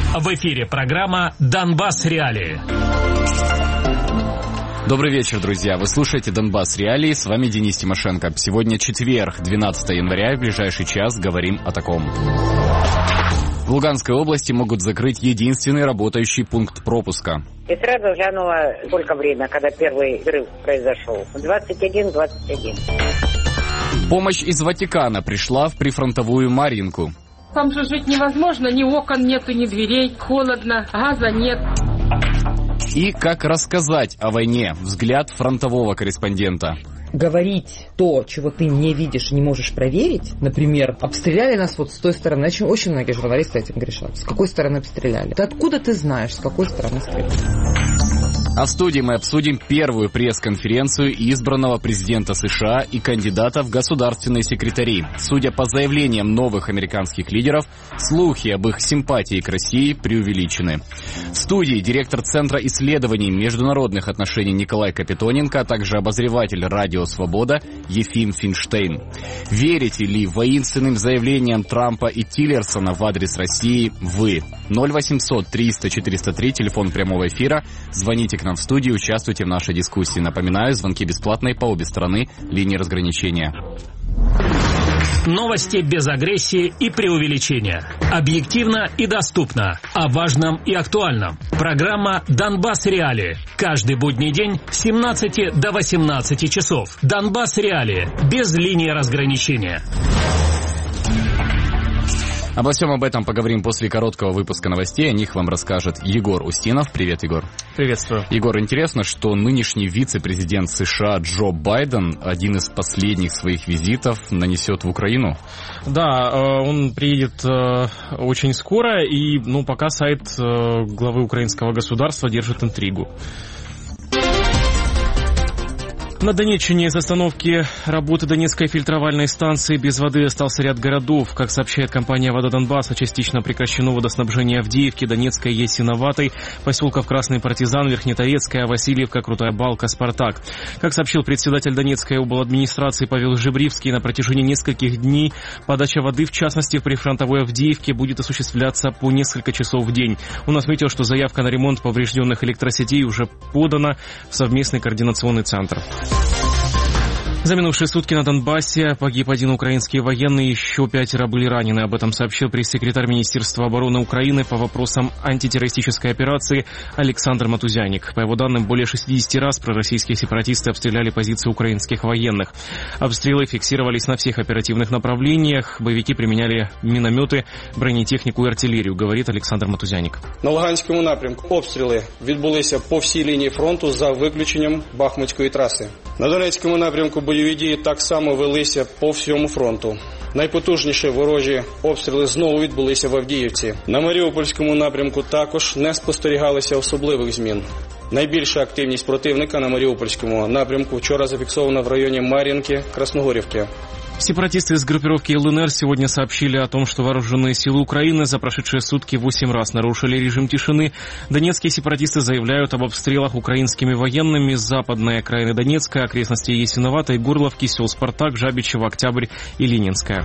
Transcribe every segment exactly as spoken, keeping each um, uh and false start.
В эфире программа «Донбасс. Реалии». Добрый вечер, друзья. Вы слушаете «Донбасс. Реалии». С вами Денис Тимошенко. Сегодня четверг, двенадцатое января. И в ближайший час говорим о таком. В Луганской области могут закрыть единственный работающий пункт пропуска. И сразу глянула, сколько время, когда первый взрыв произошел. двадцать один двадцать один. Помощь из Ватикана пришла в прифронтовую Марьинку. Там же жить невозможно, ни окон нету, ни дверей, холодно, газа нет. И как рассказать о войне? Взгляд фронтового корреспондента. Говорить то, чего ты не видишь и не можешь проверить, например, обстреляли нас вот с той стороны, очень, очень многие журналисты этим грешат. С какой стороны обстреляли? Ты откуда ты знаешь, с какой стороны стреляли? А в студии мы обсудим первую пресс-конференцию избранного президента США и кандидата в государственные секретари. Судя по заявлениям новых американских лидеров, слухи об их симпатии к России преувеличены. В студии директор Центра исследований международных отношений Николай Капитоненко, а также обозреватель «Радио Свобода» Ефим Финштейн. Верите ли воинственным заявлениям Трампа и Тиллерсона в адрес России вы? ноль восемьсот триста четыреста три, телефон прямого эфира. Звоните к нам в студию, участвуйте в нашей дискуссии. Напоминаю, звонки бесплатные по обе стороны линии разграничения. Новости без агрессии и преувеличения. Объективно и доступно. О важном и актуальном. Программа «Донбасс. Реалии». Каждый будний день с семнадцати до восемнадцати часов. «Донбасс. Реалии». Без линии разграничения. Обо всем об этом поговорим после короткого выпуска новостей. О них вам расскажет Егор Устинов. Привет, Егор. Приветствую. Егор, интересно, что нынешний вице-президент США Джо Байден один из последних своих визитов нанесет в Украину. Да, он приедет очень скоро, и ну, пока сайт главы украинского государства держит интригу. На Донеччине из остановки работы Донецкой фильтровальной станции без воды остался ряд городов. Как сообщает компания «Вода Донбасса», частично прекращено водоснабжение Авдеевки, Донецкой, Ясиноватой, поселков Красный Партизан, Верхнетоецкая, Васильевка, Крутая Балка, Спартак. Как сообщил председатель Донецкой обладминистрации Павел Жебривский, на протяжении нескольких дней подача воды, в частности в прифронтовой Авдеевке, будет осуществляться по несколько часов в день. Он отметил, что заявка на ремонт поврежденных электросетей уже подана в совместный координационный центр. За минувшие сутки на Донбассе погиб один украинский военный, еще пятеро были ранены. Об этом сообщил пресс-секретарь Министерства обороны Украины по вопросам антитеррористической операции Александр Матузяник. По его данным, более шестидесяти раз пророссийские сепаратисты обстреляли позиции украинских военных. Обстрелы фиксировались на всех оперативных направлениях. Боевики применяли минометы, бронетехнику и артиллерию, говорит Александр Матузяник. На Луганському напрямку обстріли відбулися по всій лінії фронту за виключенням Бахмутської траси. На Донецькому напрямку бойові дії так само велися по всьому фронту. Найпотужніші ворожі обстріли знову відбулися в Авдіївці. На Маріупольському напрямку також не спостерігалося особливих змін. Найбільша активність противника на Маріупольському напрямку вчора зафіксована в районі Мар'їнки, Красногорівки. Сепаратисты из группировки ЛНР сегодня сообщили о том, что вооруженные силы Украины за прошедшие сутки восемь раз нарушили режим тишины. Донецкие сепаратисты заявляют об обстрелах украинскими военными с западной окраины Донецка, окрестностей Ясиноватой, Горловки, сел Спартак, Жабичево, Октябрь и Ленинская.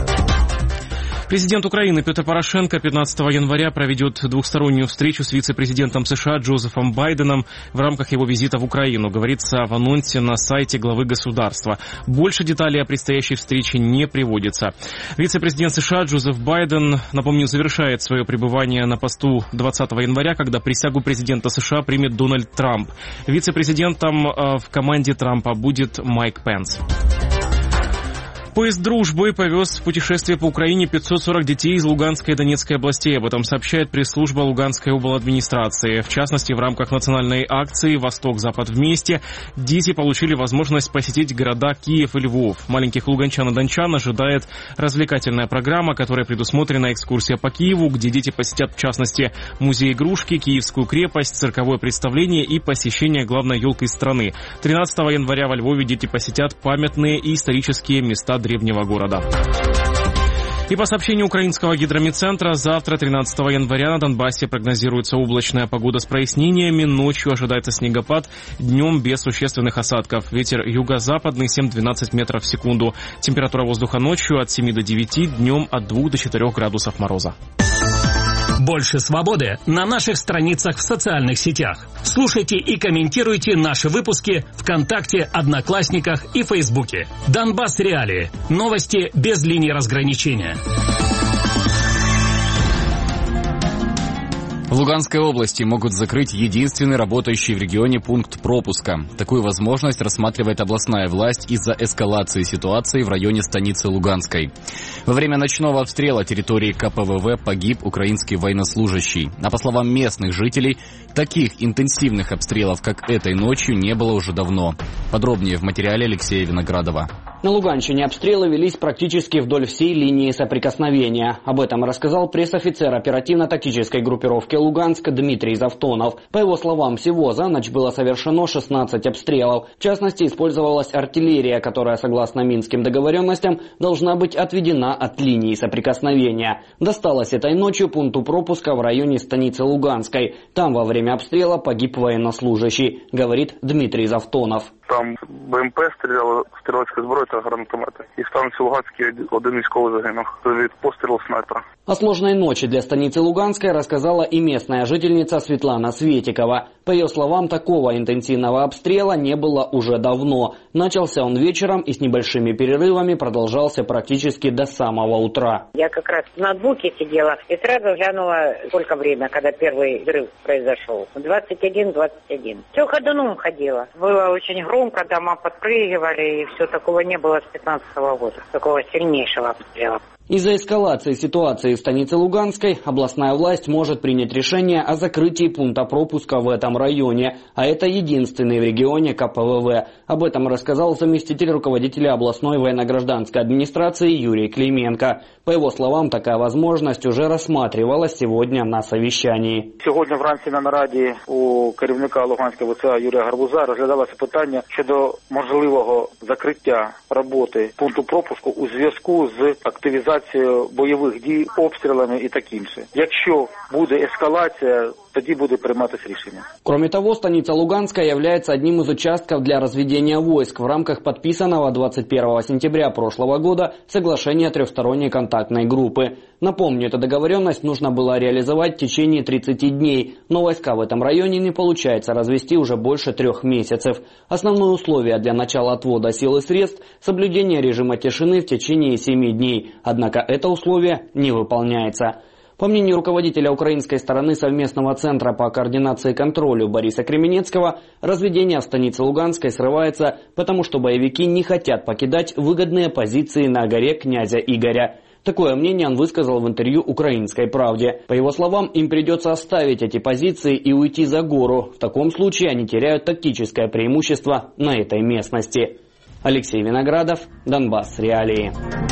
Президент Украины Петр Порошенко пятнадцатого января проведет двухстороннюю встречу с вице-президентом США Джозефом Байденом в рамках его визита в Украину, говорится в анонсе на сайте главы государства. Больше деталей о предстоящей встрече не приводится. Вице-президент США Джозеф Байден, напомню, завершает свое пребывание на посту двадцатого января, когда присягу президента США примет Дональд Трамп. Вице-президентом в команде Трампа будет Майк Пенс. Поезд «Дружбы» повез в путешествие по Украине пятьсот сорок детей из Луганской и Донецкой областей. Об этом сообщает пресс-служба Луганской обладминистрации. В частности, в рамках национальной акции «Восток-Запад вместе» дети получили возможность посетить города Киев и Львов. Маленьких луганчан и дончан ожидает развлекательная программа, которая предусмотрена экскурсия по Киеву, где дети посетят, в частности, музей игрушки, Киевскую крепость, цирковое представление и посещение главной елки страны. тринадцатого января во Львове дети посетят памятные и исторические места древнего города. И по сообщению украинского гидромедцентра, завтра, тринадцатого января, на Донбассе прогнозируется облачная погода с прояснениями. Ночью ожидается снегопад, днем без существенных осадков. Ветер юго-западный семь-двенадцать метров в секунду. Температура воздуха ночью от семи до девяти, днем от двух до четырех градусов мороза. Больше свободы на наших страницах в социальных сетях. Слушайте и комментируйте наши выпуски ВКонтакте, Одноклассниках и Фейсбуке. Донбасс Реалии. Новости без линии разграничения. В Луганской области могут закрыть единственный работающий в регионе пункт пропуска. Такую возможность рассматривает областная власть из-за эскалации ситуации в районе станицы Луганской. Во время ночного обстрела территории ка пэ вэ вэ погиб украинский военнослужащий. А по словам местных жителей, таких интенсивных обстрелов, как этой ночью, не было уже давно. Подробнее в материале Алексея Виноградова. На Луганщине обстрелы велись практически вдоль всей линии соприкосновения. Об этом рассказал пресс-офицер оперативно-тактической группировки «Луганск» Дмитрий Завтонов. По его словам, всего за ночь было совершено шестнадцать обстрелов. В частности, использовалась артиллерия, которая, согласно минским договоренностям, должна быть отведена от линии соприкосновения. Досталось этой ночью пункту пропуска в районе станицы Луганской. Там во время обстрела погиб военнослужащий, говорит Дмитрий Завтонов. Там бэ ем пе стріляла, стрілецька зброя та гранатомети. І в станиці Луганській один військовий загинув від пострілу снайпера. О сложной ночи для станицы Луганской рассказала и местная жительница Светлана Светикова. По ее словам, такого интенсивного обстрела не было уже давно. Начался он вечером и с небольшими перерывами продолжался практически до самого утра. Я как раз в ноутбуке сидела и сразу глянула, сколько время, когда первый взрыв произошел. двадцать один двадцать один. Все ходуном ходила. Было очень громко, дома подпрыгивали, и все, такого не было с пятнадцатого года. Такого сильнейшего обстрела. Из-за эскалации ситуации в станице Луганской областная власть может принять решение о закрытии пункта пропуска в этом районе, а это единственный в регионе ка пэ вэ вэ. Об этом рассказал заместитель руководителя областной военно-гражданской администрации Юрий Клименко. По его словам, такая возможность уже рассматривалась сегодня на совещании. Сьогодні вранці на нараді у керівника Луганського ВЦА Юрія Гарбуза розглядалося питання щодо можливого закриття роботи пункту пропуску у зв'язку з активізацією бойових дій, обстрілами і таке інше. Якщо буде ескалація, тоді буде прийматися рішення. Кроме того, станица Луганская является одним из участков для разведения войск в рамках подписанного двадцать первого сентября прошлого года соглашения трехсторонней контактной группы. Напомню, эту договоренность нужно было реализовать в течение тридцати дней, но войска в этом районе не получается развести уже больше трех месяцев. Основное условие для начала отвода сил и средств – соблюдение режима тишины в течение семи дней, однако это условие не выполняется. По мнению руководителя украинской стороны совместного центра по координации и контролю Бориса Кременецкого, разведение в станице Луганской срывается, потому что боевики не хотят покидать выгодные позиции на горе князя Игоря. Такое мнение он высказал в интервью «Украинской правде». По его словам, им придется оставить эти позиции и уйти за гору. В таком случае они теряют тактическое преимущество на этой местности. Алексей Виноградов, Донбасс Реалии.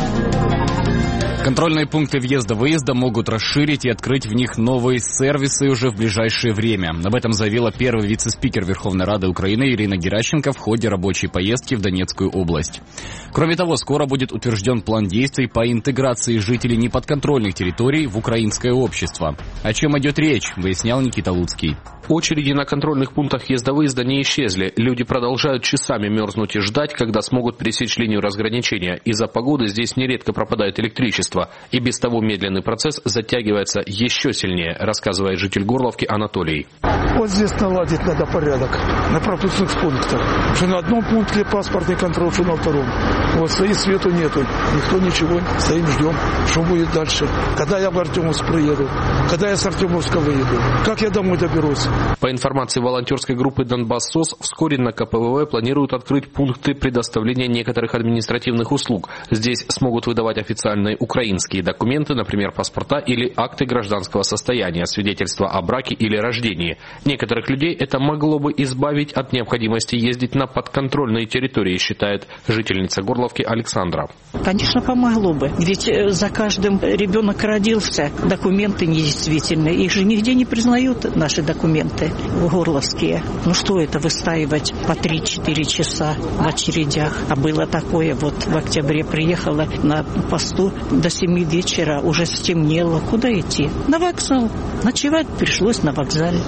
Контрольные пункты въезда-выезда могут расширить и открыть в них новые сервисы уже в ближайшее время. Об этом заявила первый вице-спикер Верховной Рады Украины Ирина Геращенко в ходе рабочей поездки в Донецкую область. Кроме того, скоро будет утвержден план действий по интеграции жителей неподконтрольных территорий в украинское общество. О чем идет речь, выяснял Никита Луцкий. Очереди на контрольных пунктах въезда-выезда не исчезли. Люди продолжают часами мерзнуть и ждать, когда смогут пересечь линию разграничения. Из-за погоды здесь нередко пропадает электричество. И без того медленный процесс затягивается еще сильнее, рассказывает житель Горловки Анатолий. Вот здесь наладить надо порядок на пропускных пунктах. Что на одном пункте паспортный контроль, что на втором. Вот стоит, свету нету. Никто ничего. Стоим, ждем, что будет дальше. Когда я в Артемовск приеду. Когда я с Артемовска выеду. Как я домой доберусь. По информации волонтерской группы «Донбасс-СОС», вскоре на ка пэ вэ вэ планируют открыть пункты предоставления некоторых административных услуг. Здесь смогут выдавать официальные украинские документы, например, паспорта или акты гражданского состояния, свидетельства о браке или рождении. Некоторых людей это могло бы избавить от необходимости ездить на подконтрольные территории, считает жительница Горловки Александра. Конечно, помогло бы. Ведь за каждым ребенок родился, документы недействительные. Их же нигде не признают, наши документы горловские. Ну что это выстаивать по три-четыре часа в очередях? А было такое, вот в октябре приехала на посту до семи вечера, уже стемнело. Куда идти? На вокзал. Ночевать пришлось на вокзале. Сегодня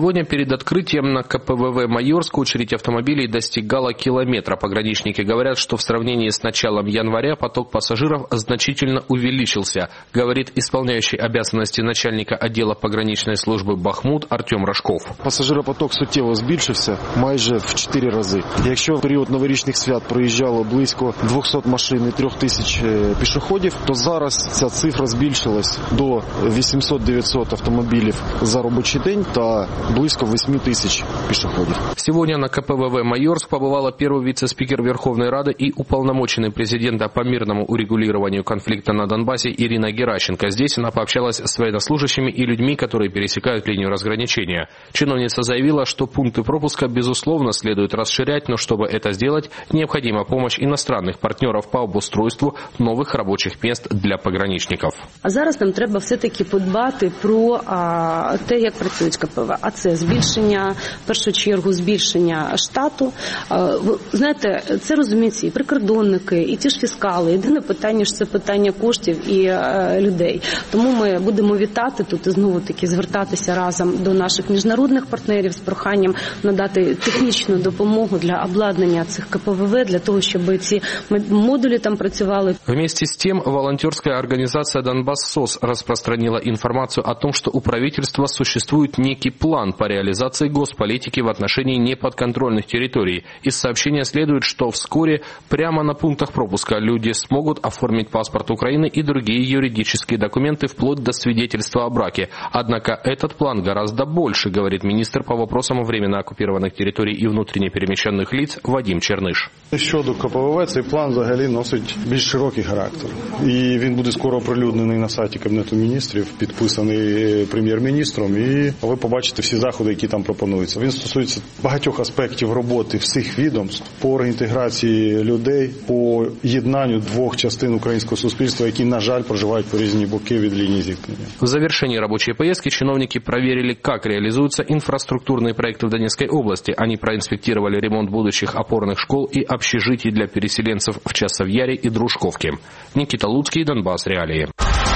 Сегодня перед открытием на ка пэ вэ вэ Майорск очередь автомобилей достигала километра. Пограничники говорят, что в сравнении с началом января поток пассажиров значительно увеличился, говорит исполняющий обязанности начальника отдела пограничной службы Бахмут Артем Рожков. Пасажиропоток суттєво збільшився майже в чотири рази. Якщо в період новорічних свят проїжджало близько двохсот машин і трьох тисяч пішоходів, то зараз ця цифра збільшилась до вісімсот-дев'ятсот автомобілів за робочий день та близько восемь тысяч пешеходов. Сегодня на ка пэ вэ вэ Майорск побывала первый вице-спикер Верховной Рады и уполномоченный президента по мирному урегулированию конфликта на Донбассе Ирина Геращенко. Здесь она пообщалась с военнослужащими и людьми, которые пересекают линию разграничения. Чиновница заявила, что пункты пропуска безусловно следует расширять, но чтобы это сделать, необходима помощь иностранных партнеров по обустройству новых робочих мест для пограничников. А зараз нам треба все-таки подбати про а, те, як працюють ка пе вэ. А це збільшення, в першу чергу, збільшення штату. Ви знаєте, це розуміють і прикордонники, і ті ж фіскали. Єдине питання, що це питання коштів і е, людей. Тому ми будемо вітати тут і знову-таки звертатися разом до наших міжнародних партнерів з проханням надати технічну допомогу для обладнання цих ка пе вэ вэ, для того, щоб ці модулі там працювали. Вместе с тем, волонтерская организация «Донбасс СОС» распространила информацию о том, что у правительства существует некий план по реализации госполитики в отношении неподконтрольных территорий. Из сообщения следует, что вскоре прямо на пунктах пропуска люди смогут оформить паспорт Украины и другие юридические документы вплоть до свидетельства о браке. Однако этот план гораздо больше, говорит министр по вопросам временно оккупированных территорий и внутренне перемещенных лиц Вадим Черныш. Щодо ка пе вэ вэ, цей план взагалі носить більш широкий характер. І він буде скоро оприлюднений на сайті Кабінету міністрів, підписаний прем'єр-міністром, і ви побачите всі заходи, які там пропонуються. Він стосується багатьох аспектів роботи всіх відомств по реінтеграції людей, по єднанню двох частин українського суспільства, які, на жаль, проживають по різні боки від лінії зіткнення. В завершении рабочей поездки чиновники проверили, как реализуются инфраструктурные проекты в Донецкой области. Они проинспектировали ремонт будущих опорных школ и общежитий для переселенцев в Часовьяре и Дружковке. Никита Луцкий, Донбасс Реалии.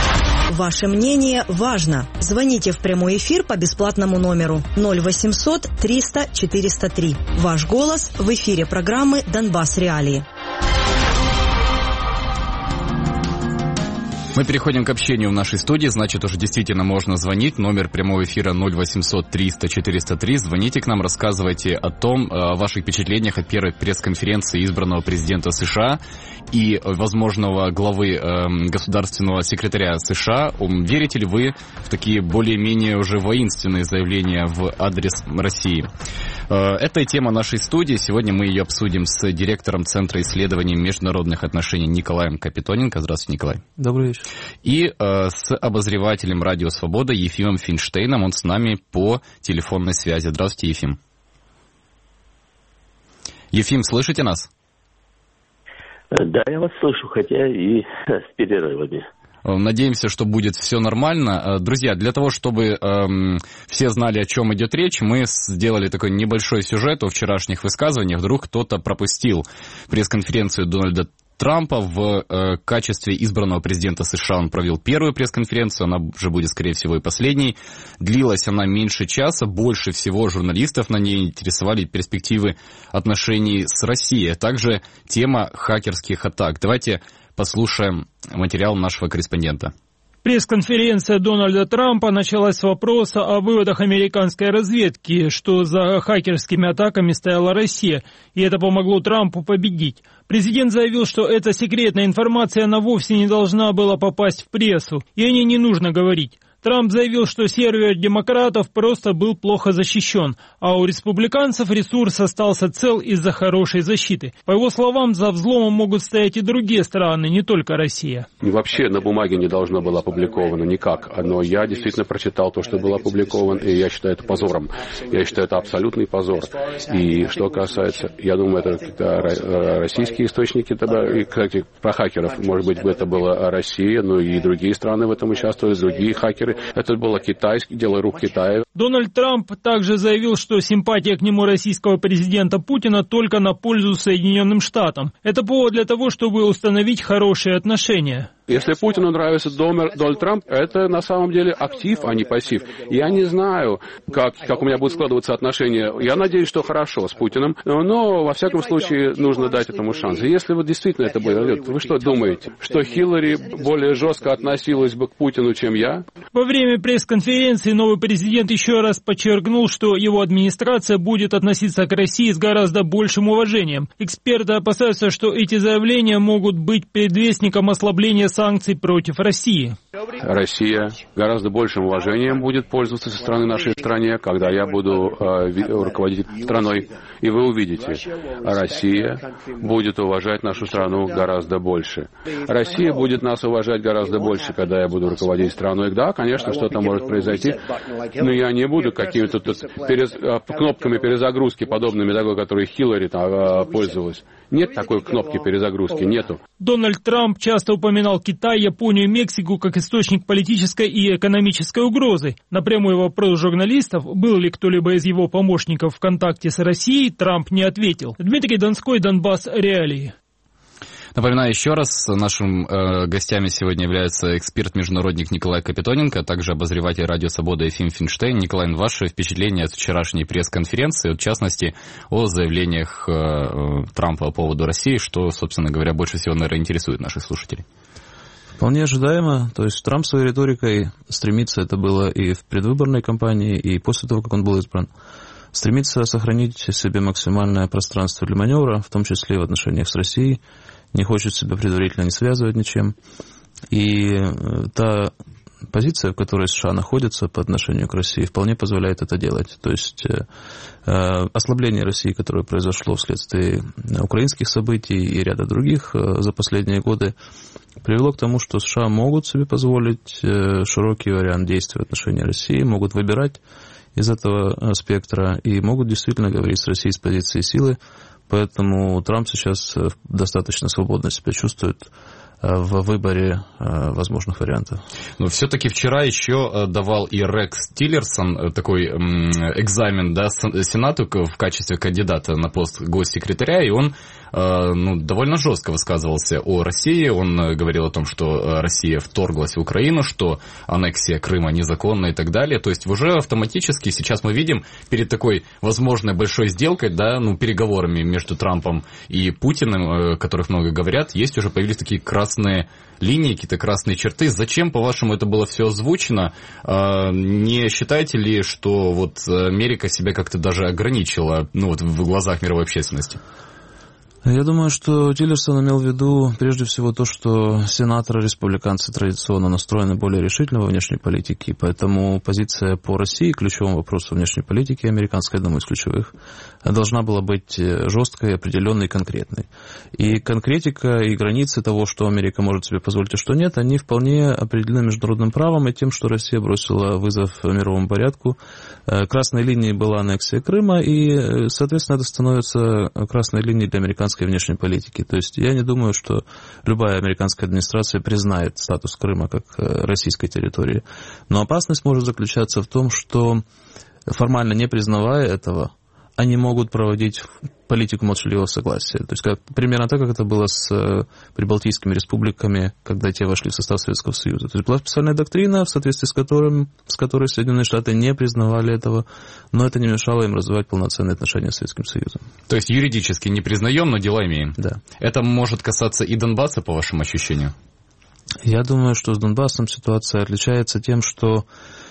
Ваше мнение важно. Звоните в прямой эфир по бесплатному номеру ноль восемьсот триста четыреста три. Ваш голос в эфире программы «Донбасс Реалии». Мы переходим к общению в нашей студии, значит, уже действительно можно звонить. Номер прямого эфира ноль восемьсот триста четыреста три. Звоните к нам, рассказывайте о том, о ваших впечатлениях от первой пресс-конференции избранного президента США и возможного главы э, государственного секретаря США. Верите ли вы в такие более-менее уже воинственные заявления в адрес России? Э, это тема нашей студии. Сегодня мы ее обсудим с директором Центра исследований международных отношений Николаем Капитоненко. Здравствуйте, Николай. Добрый вечер. И э, с обозревателем «Радио Свобода» Ефимом Финштейном. Он с нами по телефонной связи. Здравствуйте, Ефим. Ефим, слышите нас? Да, я вас слышу, хотя и с перерывами. Надеемся, что будет все нормально. Друзья, для того, чтобы эм, все знали, о чем идет речь, мы сделали такой небольшой сюжет о вчерашних высказываниях. Вдруг кто-то пропустил пресс-конференцию Дональда Трампа в э, качестве избранного президента США. Он провел первую пресс-конференцию, она уже будет, скорее всего, и последней. Длилась она меньше часа, больше всего журналистов на ней интересовали перспективы отношений с Россией, а также тема хакерских атак. Давайте послушаем материал нашего корреспондента. Пресс-конференция Дональда Трампа началась с вопроса о выводах американской разведки, что за хакерскими атаками стояла Россия, и это помогло Трампу победить. Президент заявил, что эта секретная информация, она вовсе не должна была попасть в прессу, и о ней не нужно говорить. Трамп заявил, что сервер демократов просто был плохо защищен, а у республиканцев ресурс остался цел из-за хорошей защиты. По его словам, за взломом могут стоять и другие страны, не только Россия. Вообще на бумаге не должно было опубликовано никак, но я действительно прочитал то, что было опубликовано, и я считаю это позором. Я считаю это абсолютный позор. И что касается, я думаю, это, это российские источники, тогда, и, кстати, про хакеров, может быть, это была Россия, но и другие страны в этом участвовали, другие хакеры. Это было китайское, дело рук Китая. Дональд Трамп также заявил, что симпатия к нему российского президента Путина только на пользу Соединенным Штатам. Это повод для того, чтобы установить хорошие отношения. Если Путину нравится Дональд Трамп, это на самом деле актив, а не пассив. Я не знаю, как, как у меня будут складываться отношения. Я надеюсь, что хорошо с Путиным, но, во всяком случае, нужно дать этому шанс. И если вот действительно это будет, вы что думаете, что Хиллари более жестко относилась бы к Путину, чем я? Во время пресс-конференции новый президент еще раз подчеркнул, что его администрация будет относиться к России с гораздо большим уважением. Эксперты опасаются, что эти заявления могут быть предвестником ослабления санкций против России. Россия гораздо большим уважением будет пользоваться со стороны нашей страны, когда я буду э, руководить страной. И вы увидите, Россия будет уважать нашу страну гораздо больше. Россия будет нас уважать гораздо больше, когда я буду руководить страной. Да, конечно, что-то может произойти, но я не буду какими-то тут перез... кнопками перезагрузки, подобными такой, которой Хиллари там, пользовалась. Нет такой кнопки перезагрузки, нету. Дональд Трамп часто упоминал Китай, Японию и Мексику как источник политической и экономической угрозы. На прямой вопрос журналистов, был ли кто-либо из его помощников в контакте с Россией, Трамп не ответил. Дмитрий Донской, Донбасс, реалии. Напоминаю еще раз, нашим э, гостями сегодня является эксперт-международник Николай Капитоненко, а также обозреватель радио «Свобода» Ефим Финштейн. Николай, ваши впечатления от вчерашней пресс-конференции, в частности, о заявлениях э, Трампа по поводу России, что, собственно говоря, больше всего, наверное, интересует наших слушателей? Вполне ожидаемо. То есть Трамп своей риторикой стремится, это было и в предвыборной кампании, и после того, как он был избран, стремится сохранить себе максимальное пространство для маневра, в том числе и в отношениях с Россией, не хочет себя предварительно не связывать ничем. И та позиция, в которой США находится по отношению к России, вполне позволяет это делать. То есть э, ослабление России, которое произошло вследствие украинских событий и ряда других э, за последние годы, привело к тому, что США могут себе позволить э, широкий вариант действий в отношении России, могут выбирать из этого спектра и могут действительно говорить с Россией с позиции силы. Поэтому Трамп сейчас достаточно свободно себя чувствует в выборе возможных вариантов. Но все-таки вчера еще давал и Рекс Тиллерсон такой экзамен, да, Сенату в качестве кандидата на пост госсекретаря, и он ну, довольно жестко высказывался о России. Он говорил о том, что Россия вторглась в Украину, что аннексия Крыма незаконна и так далее. То есть уже автоматически сейчас мы видим перед такой возможной большой сделкой, да, ну, переговорами между Трампом и Путиным, о которых много говорят, есть уже появились такие красные линии, какие-то красные черты. Зачем, по-вашему, это было все озвучено? Не считаете ли, что вот Америка себя как-то даже ограничила, ну, вот в глазах мировой общественности? Я думаю, что Тиллерсон имел в виду прежде всего то, что сенаторы-республиканцы традиционно настроены более решительно во внешней политике, поэтому позиция по России, ключевому вопросу внешней политики американской, одному из ключевых, должна была быть жесткой, определенной и конкретной. И конкретика и границы того, что Америка может себе позволить, а что нет, они вполне определены международным правом и тем, что Россия бросила вызов мировому порядку. Красной линией была аннексия Крыма, и, соответственно, это становится красной линией для американской внешней политики. То есть я не думаю, что любая американская администрация признает статус Крыма как российской территории. Но опасность может заключаться в том, что формально не признавая этого, они могут проводить политику молчаливого согласия. То есть как, примерно так, как это было с э, прибалтийскими республиками, когда те вошли в состав Советского Союза. То есть была специальная доктрина, в соответствии с, которым, с которой Соединенные Штаты не признавали этого, но это не мешало им развивать полноценные отношения с Советским Союзом. То есть юридически не признаем, но дела имеем. Да. Это может касаться и Донбасса, по вашему ощущению? Я думаю, что с Донбассом ситуация отличается тем, что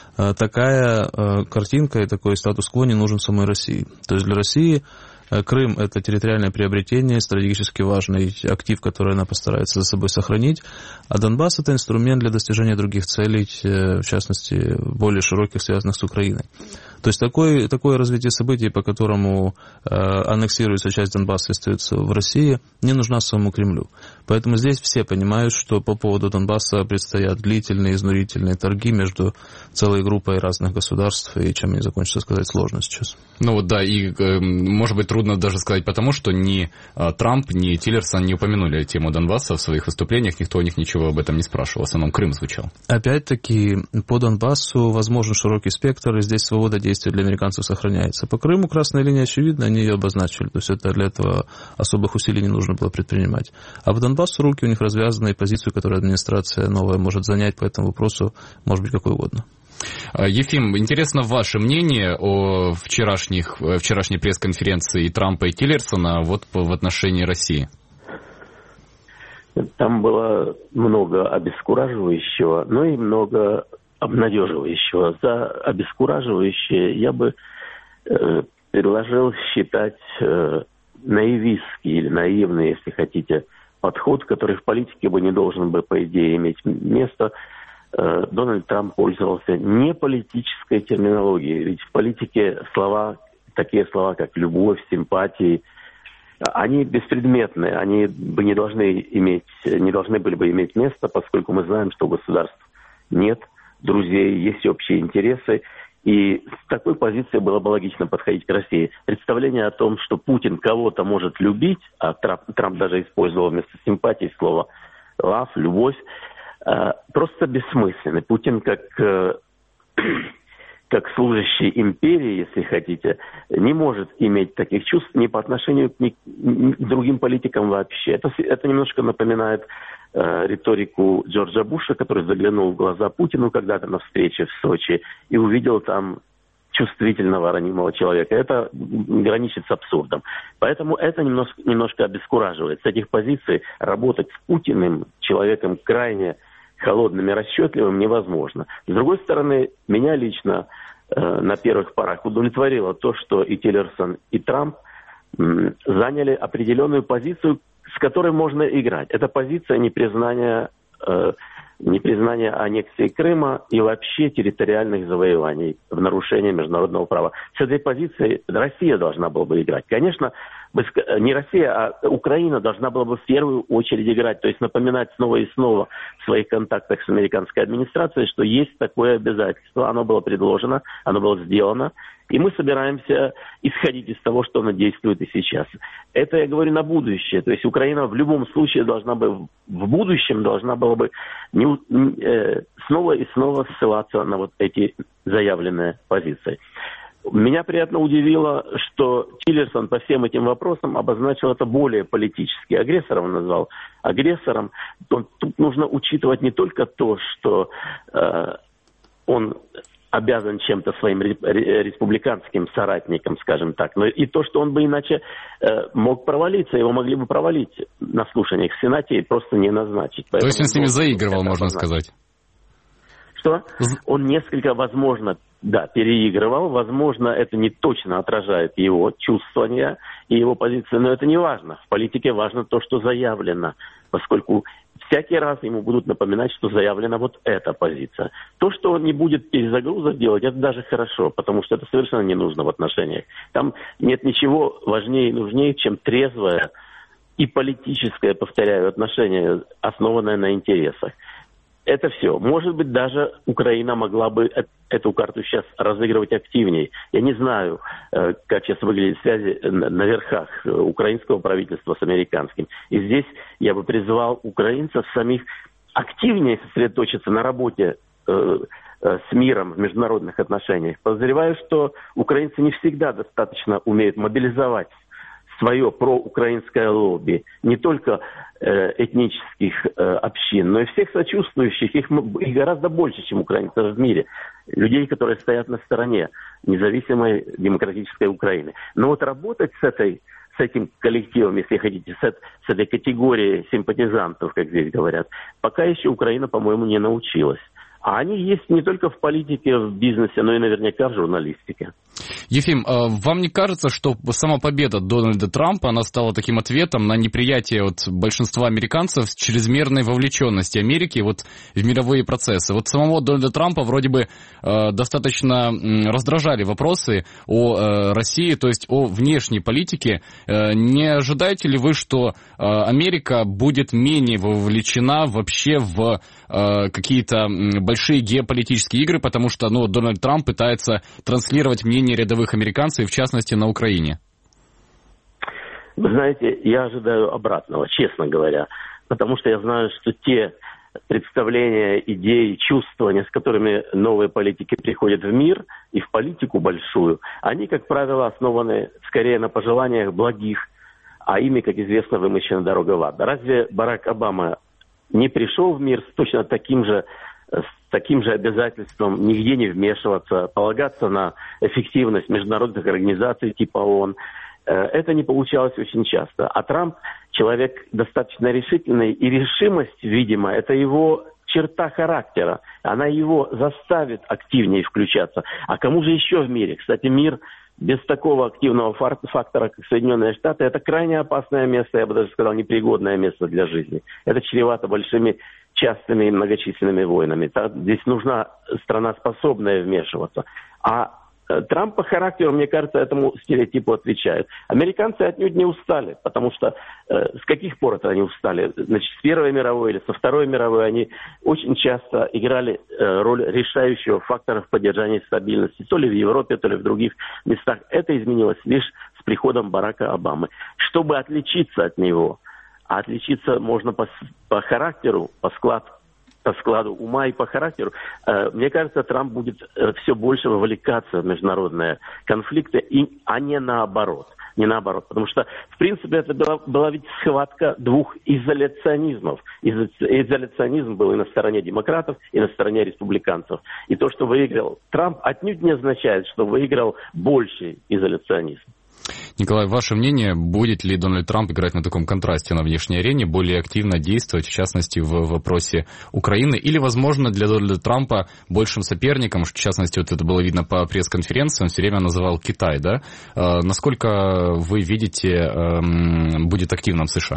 такая картинка и такой статус-кво не нужен самой России. То есть для России Крым – это территориальное приобретение, стратегически важный актив, который она постарается за собой сохранить, а Донбасс – это инструмент для достижения других целей, в частности, более широких, связанных с Украиной. То есть такое, такое развитие событий, по которому э, аннексируется часть Донбасса и остается в России, не нужна самому Кремлю. Поэтому здесь все понимают, что по поводу Донбасса предстоят длительные, изнурительные торги между целой группой разных государств, и чем они закончатся, сказать сложно сейчас. Ну вот да, и э, может быть трудно даже сказать потому, что ни э, Трамп, ни Тиллерсон не упомянули тему Донбасса в своих выступлениях, никто у них ничего об этом не спрашивал, в основном Крым звучал. Опять-таки, по Донбассу возможен широкий спектр, и здесь свобода действия действия для американцев сохраняется. По Крыму красная линия очевидна, они ее обозначили. То есть это для этого особых усилий не нужно было предпринимать. А по Донбассу руки у них развязаны, и позицию, которую администрация новая может занять по этому вопросу, может быть какой угодно. Ефим, интересно ваше мнение о вчерашних, вчерашней пресс-конференции Трампа и Тиллерсона вот в отношении России? Там было много обескураживающего, но и много обнадеживающего. За обескураживающее я бы э, предложил считать э, наивистский или наивный, если хотите, подход, который в политике бы не должен бы, по идее, иметь место. Э, Дональд Трамп пользовался не политической терминологией, ведь в политике слова, такие слова, как любовь, симпатии, они беспредметные, они бы не должны иметь, не должны были бы иметь место, поскольку мы знаем, что у государств нет друзей, есть общие интересы. И с такой позиции было бы логично подходить к России. Представление о том, что Путин кого-то может любить, а Трамп, Трамп даже использовал вместо симпатии слово «love», «любовь», просто бессмысленно. Путин как... как служащий империи, если хотите, не может иметь таких чувств ни по отношению к, ни, ни к другим политикам вообще. Это, это немножко напоминает э, риторику Джорджа Буша, который заглянул в глаза Путину когда-то на встрече в Сочи и увидел там чувствительного, ранимого человека. Это граничит с абсурдом. Поэтому это немножко, немножко обескураживает. С этих позиций работать с Путиным, человеком крайне холодным и расчетливым, невозможно. С другой стороны, меня лично э, на первых порах удовлетворило то, что и Тиллерсон, и Трамп м, заняли определенную позицию, с которой можно играть. Это позиция непризнания, э, непризнания аннексии Крыма и вообще территориальных завоеваний в нарушении международного права. С этой позиции Россия должна была бы играть. Конечно, не Россия, а Украина должна была бы в первую очередь играть, то есть напоминать снова и снова в своих контактах с американской администрацией, что есть такое обязательство, оно было предложено, оно было сделано, и мы собираемся исходить из того, что оно действует и сейчас. Это я говорю на будущее, то есть Украина в любом случае должна бы, в будущем должна была бы не, э, снова и снова ссылаться на вот эти заявленные позиции. Меня приятно удивило, что Тиллерсон по всем этим вопросам обозначил это более политически. Агрессором он назвал агрессором. Тут нужно учитывать не только то, что э, он обязан чем-то своим республиканским соратникам, скажем так, но и то, что он бы иначе э, мог провалиться, его могли бы провалить на слушаниях в Сенате и просто не назначить. Поэтому то есть он с ними заигрывал, можно сказать? Что? Он несколько, возможно, да, переигрывал. Возможно, это не точно отражает его чувствования и его позиции, но это не важно. В политике важно то, что заявлено, поскольку всякий раз ему будут напоминать, что заявлена вот эта позиция. То, что он не будет перезагрузок делать, это даже хорошо, потому что это совершенно не нужно в отношениях. Там нет ничего важнее и нужнее, чем трезвое и политическое, повторяю, отношение, основанное на интересах. Это все. Может быть, даже Украина могла бы эту карту сейчас разыгрывать активнее. Я не знаю, как сейчас выглядят связи на верхах украинского правительства с американским. И здесь я бы призвал украинцев самих активнее сосредоточиться на работе с миром в международных отношениях. Подозреваю, что украинцы не всегда достаточно умеют мобилизовать свое проукраинское лобби, не только э, этнических э, общин, но и всех сочувствующих, их, их гораздо больше, чем украинцев в мире, людей, которые стоят на стороне независимой демократической Украины. Но вот работать с этой, с этим коллективом, если хотите, с, с этой категорией симпатизантов, как здесь говорят, пока еще Украина, по-моему, не научилась. А они есть не только в политике, в бизнесе, но и наверняка в журналистике. Ефим, вам не кажется, что сама победа Дональда Трампа, она стала таким ответом на неприятие от большинства американцев с чрезмерной вовлеченности Америки вот в мировые процессы? Вот самого Дональда Трампа вроде бы э, достаточно раздражали вопросы о э, России, то есть о внешней политике. Э, не ожидаете ли вы, что э, Америка будет менее вовлечена вообще в э, какие-то большие геополитические игры, потому что ну, Дональд Трамп пытается транслировать мнение рядовых американцев, в частности, на Украине? Вы знаете, я ожидаю обратного, честно говоря, потому что я знаю, что те представления, идеи, чувствования, с которыми новые политики приходят в мир и в политику большую, они, как правило, основаны скорее на пожеланиях благих, а ими, как известно, вымощена дорога в ад. Разве Барак Обама не пришел в мир с точно таким же, с таким же обязательством нигде не вмешиваться, полагаться на эффективность международных организаций типа ООН? Это не получалось очень часто. А Трамп человек достаточно решительный, и решимость, видимо, это его черта характера. Она его заставит активнее включаться. А кому же еще в мире? Кстати, мир без такого активного фактора, как Соединенные Штаты, это крайне опасное место, я бы даже сказал, непригодное место для жизни. Это чревато большими частыми и многочисленными войнами. Здесь нужна страна, способная вмешиваться. А Трамп по характеру, мне кажется, этому стереотипу отвечает. Американцы отнюдь не устали, потому что э, с каких пор это они устали? Значит, с Первой мировой или со Второй мировой они очень часто играли э, роль решающего фактора в поддержании стабильности, то ли в Европе, то ли в других местах. Это изменилось лишь с приходом Барака Обамы. Чтобы отличиться от него, а отличиться можно по, по характеру, по складу, по складу ума и по характеру, э, мне кажется, Трамп будет э, все больше вовлекаться в международные конфликты, и, а не наоборот. Не наоборот. Потому что, в принципе, это была, была ведь схватка двух изоляционизмов. Изо, изоляционизм был и на стороне демократов, и на стороне республиканцев. И то, что выиграл Трамп, отнюдь не означает, что выиграл больший изоляционизм. Николай, ваше мнение, будет ли Дональд Трамп играть на таком контрасте на внешней арене, более активно действовать, в частности, в вопросе Украины? Или, возможно, для Дональда Трампа большим соперником, в частности, вот это было видно по пресс-конференции, он все время называл Китай, да? Насколько вы видите, будет активным США?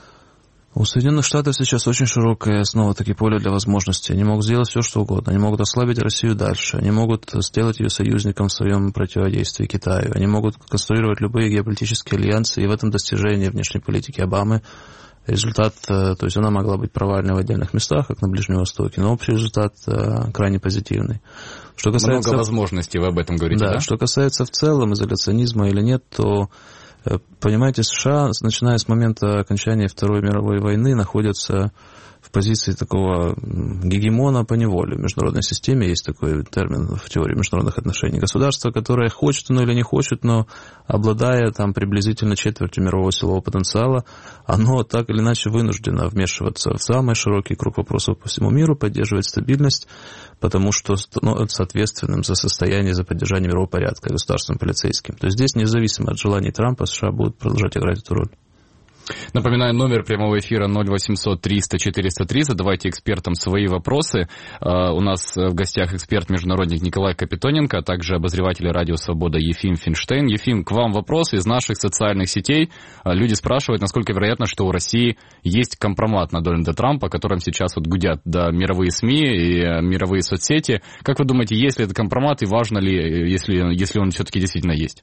У Соединенных Штатов сейчас очень широкое, снова-таки, поле для возможностей. Они могут сделать все, что угодно. Они могут ослабить Россию дальше. Они могут сделать ее союзником в своем противодействии Китаю. Они могут конструировать любые геополитические альянсы. И в этом достижении внешней политики Обамы результат, то есть она могла быть провальной в отдельных местах, как на Ближнем Востоке, но общий результат крайне позитивный. Что касается... Много возможностей, вы об этом говорите, да? Да, что касается в целом изоляционизма или нет, то... Понимаете, США, начиная с момента окончания Второй мировой войны, находятся в позиции такого гегемона по неволе в международной системе. Есть такой термин в теории международных отношений. Государство, которое хочет оно или не хочет, но обладая там приблизительно четвертью мирового силового потенциала, оно так или иначе вынуждено вмешиваться в самый широкий круг вопросов по всему миру, поддерживать стабильность, потому что становится ответственным за состояние, за поддержание мирового порядка государственным полицейским. То есть здесь, независимо от желаний Трампа, США будут продолжать играть эту роль. Напоминаю, номер прямого эфира ноль восемьсот триста четыреста три. Задавайте экспертам свои вопросы. У нас в гостях эксперт-международник Николай Капитоненко, а также обозреватель радио «Свобода» Ефим Финштейн. Ефим, к вам вопрос из наших социальных сетей. Люди спрашивают, насколько вероятно, что у России есть компромат на Дональда Трампа, о котором сейчас вот гудят да, мировые СМИ и мировые соцсети. Как вы думаете, есть ли этот компромат и важно ли, если, если он все-таки действительно есть?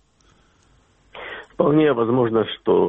Вполне возможно, что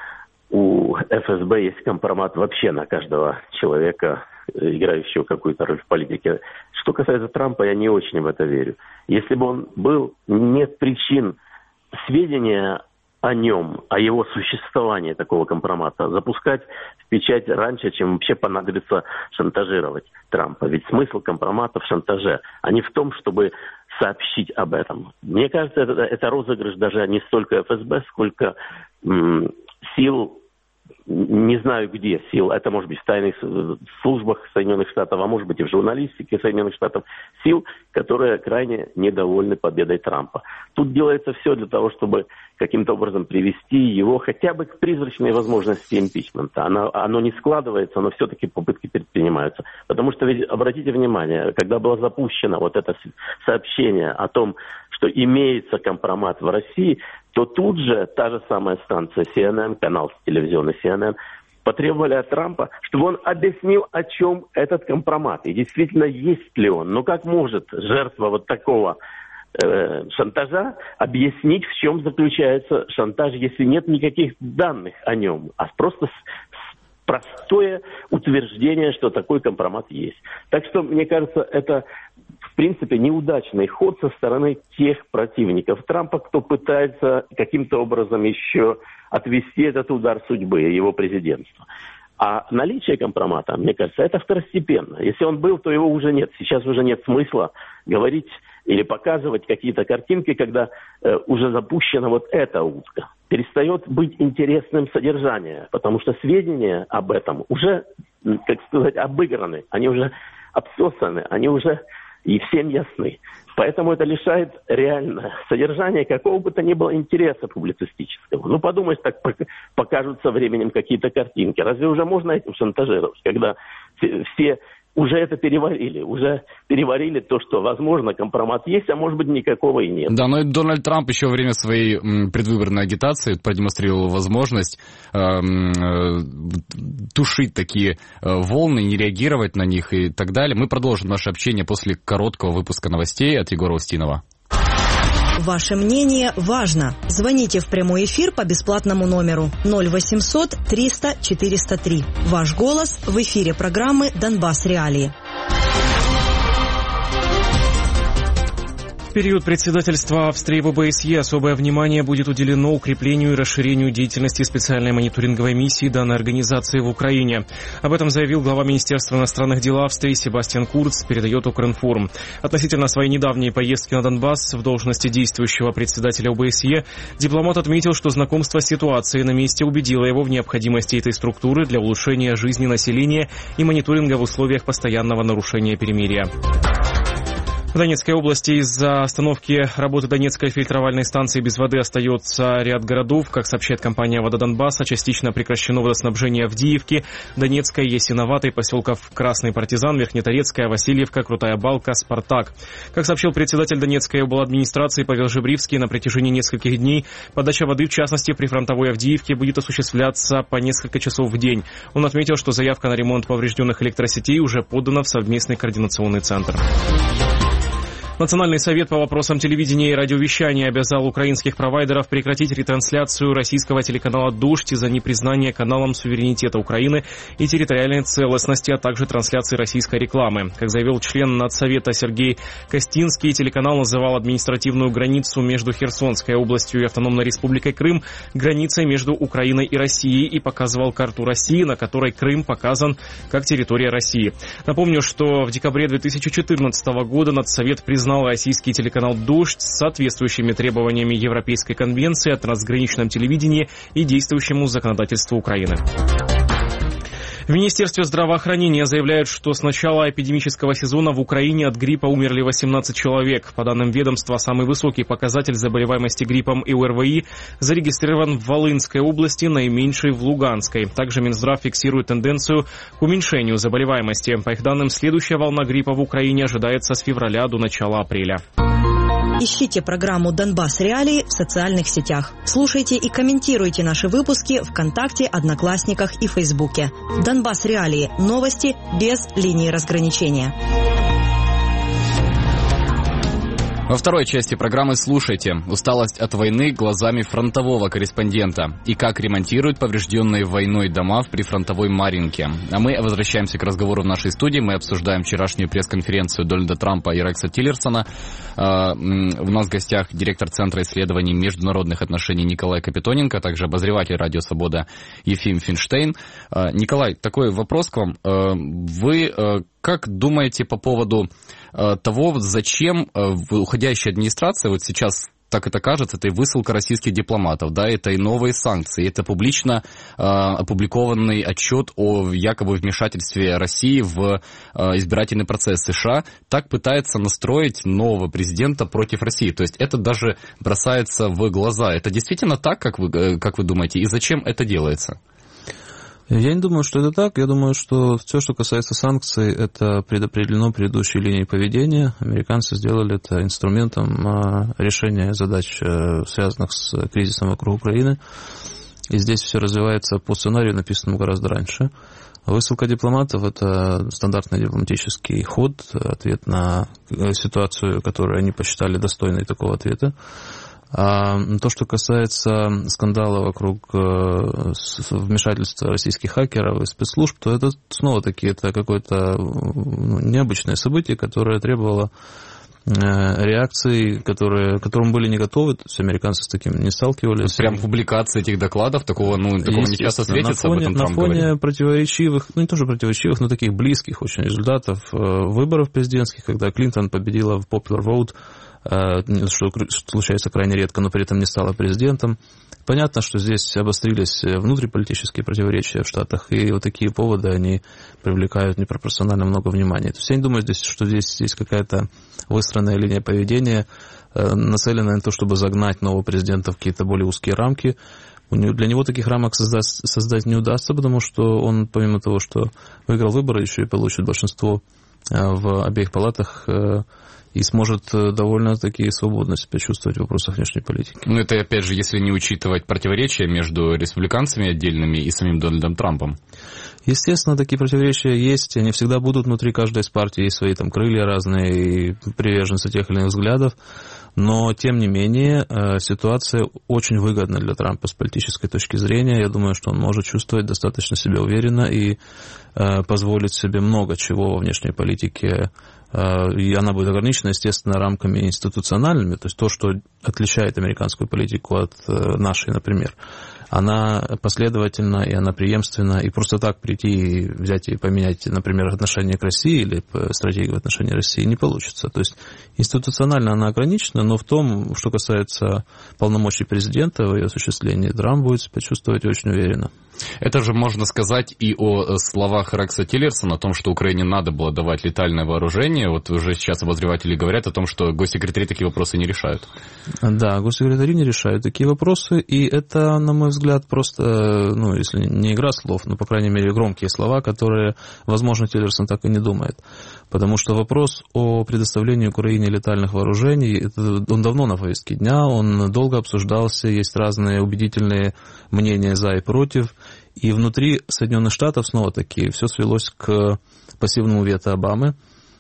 у эф эс бэ есть компромат вообще на каждого человека, играющего какую-то роль в политике. Что касается Трампа, я не очень в это верю. Если бы он был, нет причин сведения о нем, о его существовании такого компромата запускать в печать раньше, чем вообще понадобится шантажировать Трампа. Ведь смысл компромата в шантаже, а не в том, чтобы сообщить об этом. Мне кажется, это, это розыгрыш даже не столько эф эс бэ, сколько м- сил, не знаю где сил, это может быть в тайных службах Соединенных Штатов, а может быть и в журналистике Соединенных Штатов, сил, которые крайне недовольны победой Трампа. Тут делается все для того, чтобы каким-то образом привести его хотя бы к призрачной возможности импичмента. Оно, оно не складывается, но все-таки попытки предпринимаются. Потому что, ведь, обратите внимание, когда было запущено вот это сообщение о том, что имеется компромат в России, то тут же та же самая станция си эн эн, канал телевизионный си эн эн, потребовали от Трампа, чтобы он объяснил, о чем этот компромат. И действительно, есть ли он. Но как может жертва вот такого э, шантажа объяснить, в чем заключается шантаж, если нет никаких данных о нем, а просто с, с простое утверждение, что такой компромат есть. Так что, мне кажется, это в принципе неудачный ход со стороны тех противников Трампа, кто пытается каким-то образом еще отвести этот удар судьбы, его президентства. А наличие компромата, мне кажется, это второстепенно. Если он был, то его уже нет. Сейчас уже нет смысла говорить или показывать какие-то картинки, когда э, уже запущена вот эта утка. Перестает быть интересным содержание, потому что сведения об этом уже, как сказать, обыграны. Они уже обсосаны, они уже и всем ясны. Поэтому это лишает реально содержания какого бы то ни было интереса публицистического. Ну, подумаешь, так покажут со временем какие-то картинки. Разве уже можно этим шантажировать, когда все уже это переварили, уже переварили то, что, возможно, компромат есть, а может быть, никакого и нет. Да, но и Дональд Трамп еще во время своей предвыборной агитации продемонстрировал возможность э, э, тушить такие волны, не реагировать на них и так далее. Мы продолжим наше общение после короткого выпуска новостей от Егора Устинова. Ваше мнение важно. Звоните в прямой эфир по бесплатному номеру ноль восемьсот триста четыреста три. Ваш голос в эфире программы «Донбасс Реалии». В период председательства Австрии в ОБСЕ особое внимание будет уделено укреплению и расширению деятельности специальной мониторинговой миссии данной организации в Украине. Об этом заявил глава Министерства иностранных дел Австрии Себастьян Курц, передает Укринформ. Относительно своей недавней поездки на Донбасс в должности действующего председателя ОБСЕ, дипломат отметил, что знакомство с ситуацией на месте убедило его в необходимости этой структуры для улучшения жизни населения и мониторинга в условиях постоянного нарушения перемирия. В Донецкой области из-за остановки работы Донецкой фильтровальной станции без воды остается ряд городов. Как сообщает компания «Вода Донбасса», частично прекращено водоснабжение в Диевке, Донецкой, Ясиноватой, поселков Красный Партизан, Верхнеторецкая, Васильевка, Крутая Балка, Спартак. Как сообщил председатель Донецкой обладминистрации Павел Жебривский, на протяжении нескольких дней подача воды, в частности, при фронтовой Авдеевке, будет осуществляться по несколько часов в день. Он отметил, что заявка на ремонт поврежденных электросетей уже подана в совместный координационный центр. Национальный совет по вопросам телевидения и радиовещания обязал украинских провайдеров прекратить ретрансляцию российского телеканала «Дождь» из-за непризнания каналом суверенитета Украины и территориальной целостности, а также трансляции российской рекламы. Как заявил член Надсовета Сергей Костинский, телеканал называл административную границу между Херсонской областью и Автономной Республикой Крым границей между Украиной и Россией и показывал карту России, на которой Крым показан как территория России. Напомню, что в декабре две тысячи четырнадцатого года Надсовет признал Признал российский телеканал «Дождь» с соответствующими требованиями Европейской конвенции о трансграничном телевидении и действующему законодательству Украины. В Министерстве здравоохранения заявляют, что с начала эпидемического сезона в Украине от гриппа умерли восемнадцать человек. По данным ведомства, самый высокий показатель заболеваемости гриппом и ОРВИ зарегистрирован в Волынской области, наименьший в Луганской. Также Минздрав фиксирует тенденцию к уменьшению заболеваемости. По их данным, следующая волна гриппа в Украине ожидается с февраля до начала апреля. Ищите программу «Донбасс Реалии» в социальных сетях. Слушайте и комментируйте наши выпуски ВКонтакте, Одноклассниках и Фейсбуке. «Донбасс Реалии» – новости без линии разграничения. Во второй части программы слушайте «Усталость от войны глазами фронтового корреспондента» и как ремонтируют поврежденные войной дома в прифронтовой Марьинке. А мы возвращаемся к разговору в нашей студии. Мы обсуждаем вчерашнюю пресс-конференцию Дональда Трампа и Рекса Тиллерсона. У нас в гостях директор Центра исследований международных отношений Николай Капитоненко, а также обозреватель «Радио Свобода» Ефим Финштейн. Николай, такой вопрос к вам. Вы как думаете по поводу того, зачем уходящая администрация, вот сейчас так это кажется, это и высылка российских дипломатов, да, это и новые санкции, это публично э, опубликованный отчет о якобы вмешательстве России в э, избирательный процесс США, так пытается настроить нового президента против России. То есть это даже бросается в глаза. Это действительно так, как вы, как вы думаете, и зачем это делается? Я не думаю, что это так. Я думаю, что все, что касается санкций, это предопределено предыдущей линией поведения. Американцы сделали это инструментом решения задач, связанных с кризисом вокруг Украины. И здесь все развивается по сценарию, написанному гораздо раньше. Высылка дипломатов – это стандартный дипломатический ход, ответ на ситуацию, которую они посчитали достойной такого ответа. А то, что касается скандала вокруг вмешательства российских хакеров и спецслужб, то это снова-таки это какое-то ну, необычное событие, которое требовало реакций, которые, к которым были не готовы, то есть американцы с таким не сталкивались. Прям публикация этих докладов, такого, ну, такого не часто светится, на фоне, об этом на Трамп фоне говорит. противоречивых, ну не тоже противоречивых, но таких близких очень результатов выборов президентских, когда Клинтон победила в Popular Vote, что случается крайне редко, но при этом не стала президентом. Понятно, что здесь обострились внутриполитические противоречия в Штатах, и вот такие поводы, они привлекают непропорционально много внимания. То есть я не думаю, здесь, что здесь есть какая-то выстроенная линия поведения, нацеленная на то, чтобы загнать нового президента в какие-то более узкие рамки. Для него таких рамок создать, создать не удастся, потому что он, помимо того, что выиграл выборы, еще и получит большинство в обеих палатах и сможет довольно-таки свободно себя чувствовать в вопросах внешней политики. Ну, это, опять же, если не учитывать противоречия между республиканцами отдельными и самим Дональдом Трампом. Естественно, такие противоречия есть, они всегда будут внутри каждой из партий, есть свои там крылья разные, и приверженцы тех или иных взглядов, но, тем не менее, ситуация очень выгодна для Трампа с политической точки зрения. Я думаю, что он может чувствовать достаточно себя уверенно и позволить себе много чего во внешней политике, и она будет ограничена, естественно, рамками институциональными, то есть то, что отличает американскую политику от нашей, например. Она последовательна, и она преемственна, и просто так прийти и взять и поменять, например, отношение к России или стратегию в отношении России не получится. То есть институционально она ограничена, но в том, что касается полномочий президента, в ее осуществлении, Трамп будет себя чувствовать очень уверенно. Это же можно сказать и о словах Рекса Тиллерсона, о том, что Украине надо было давать летальное вооружение. Вот уже сейчас обозреватели говорят о том, что госсекретари такие вопросы не решают. Да, госсекретари не решают такие вопросы, и это, на мой взгляд, просто, ну, если не игра слов, но, по крайней мере, громкие слова, которые, возможно, Тиллерсон так и не думает. Потому что вопрос о предоставлении Украине летальных вооружений, это, он давно на повестке дня, он долго обсуждался, есть разные убедительные мнения за и против. И внутри Соединенных Штатов, снова-таки, все свелось к пассивному вето Обамы,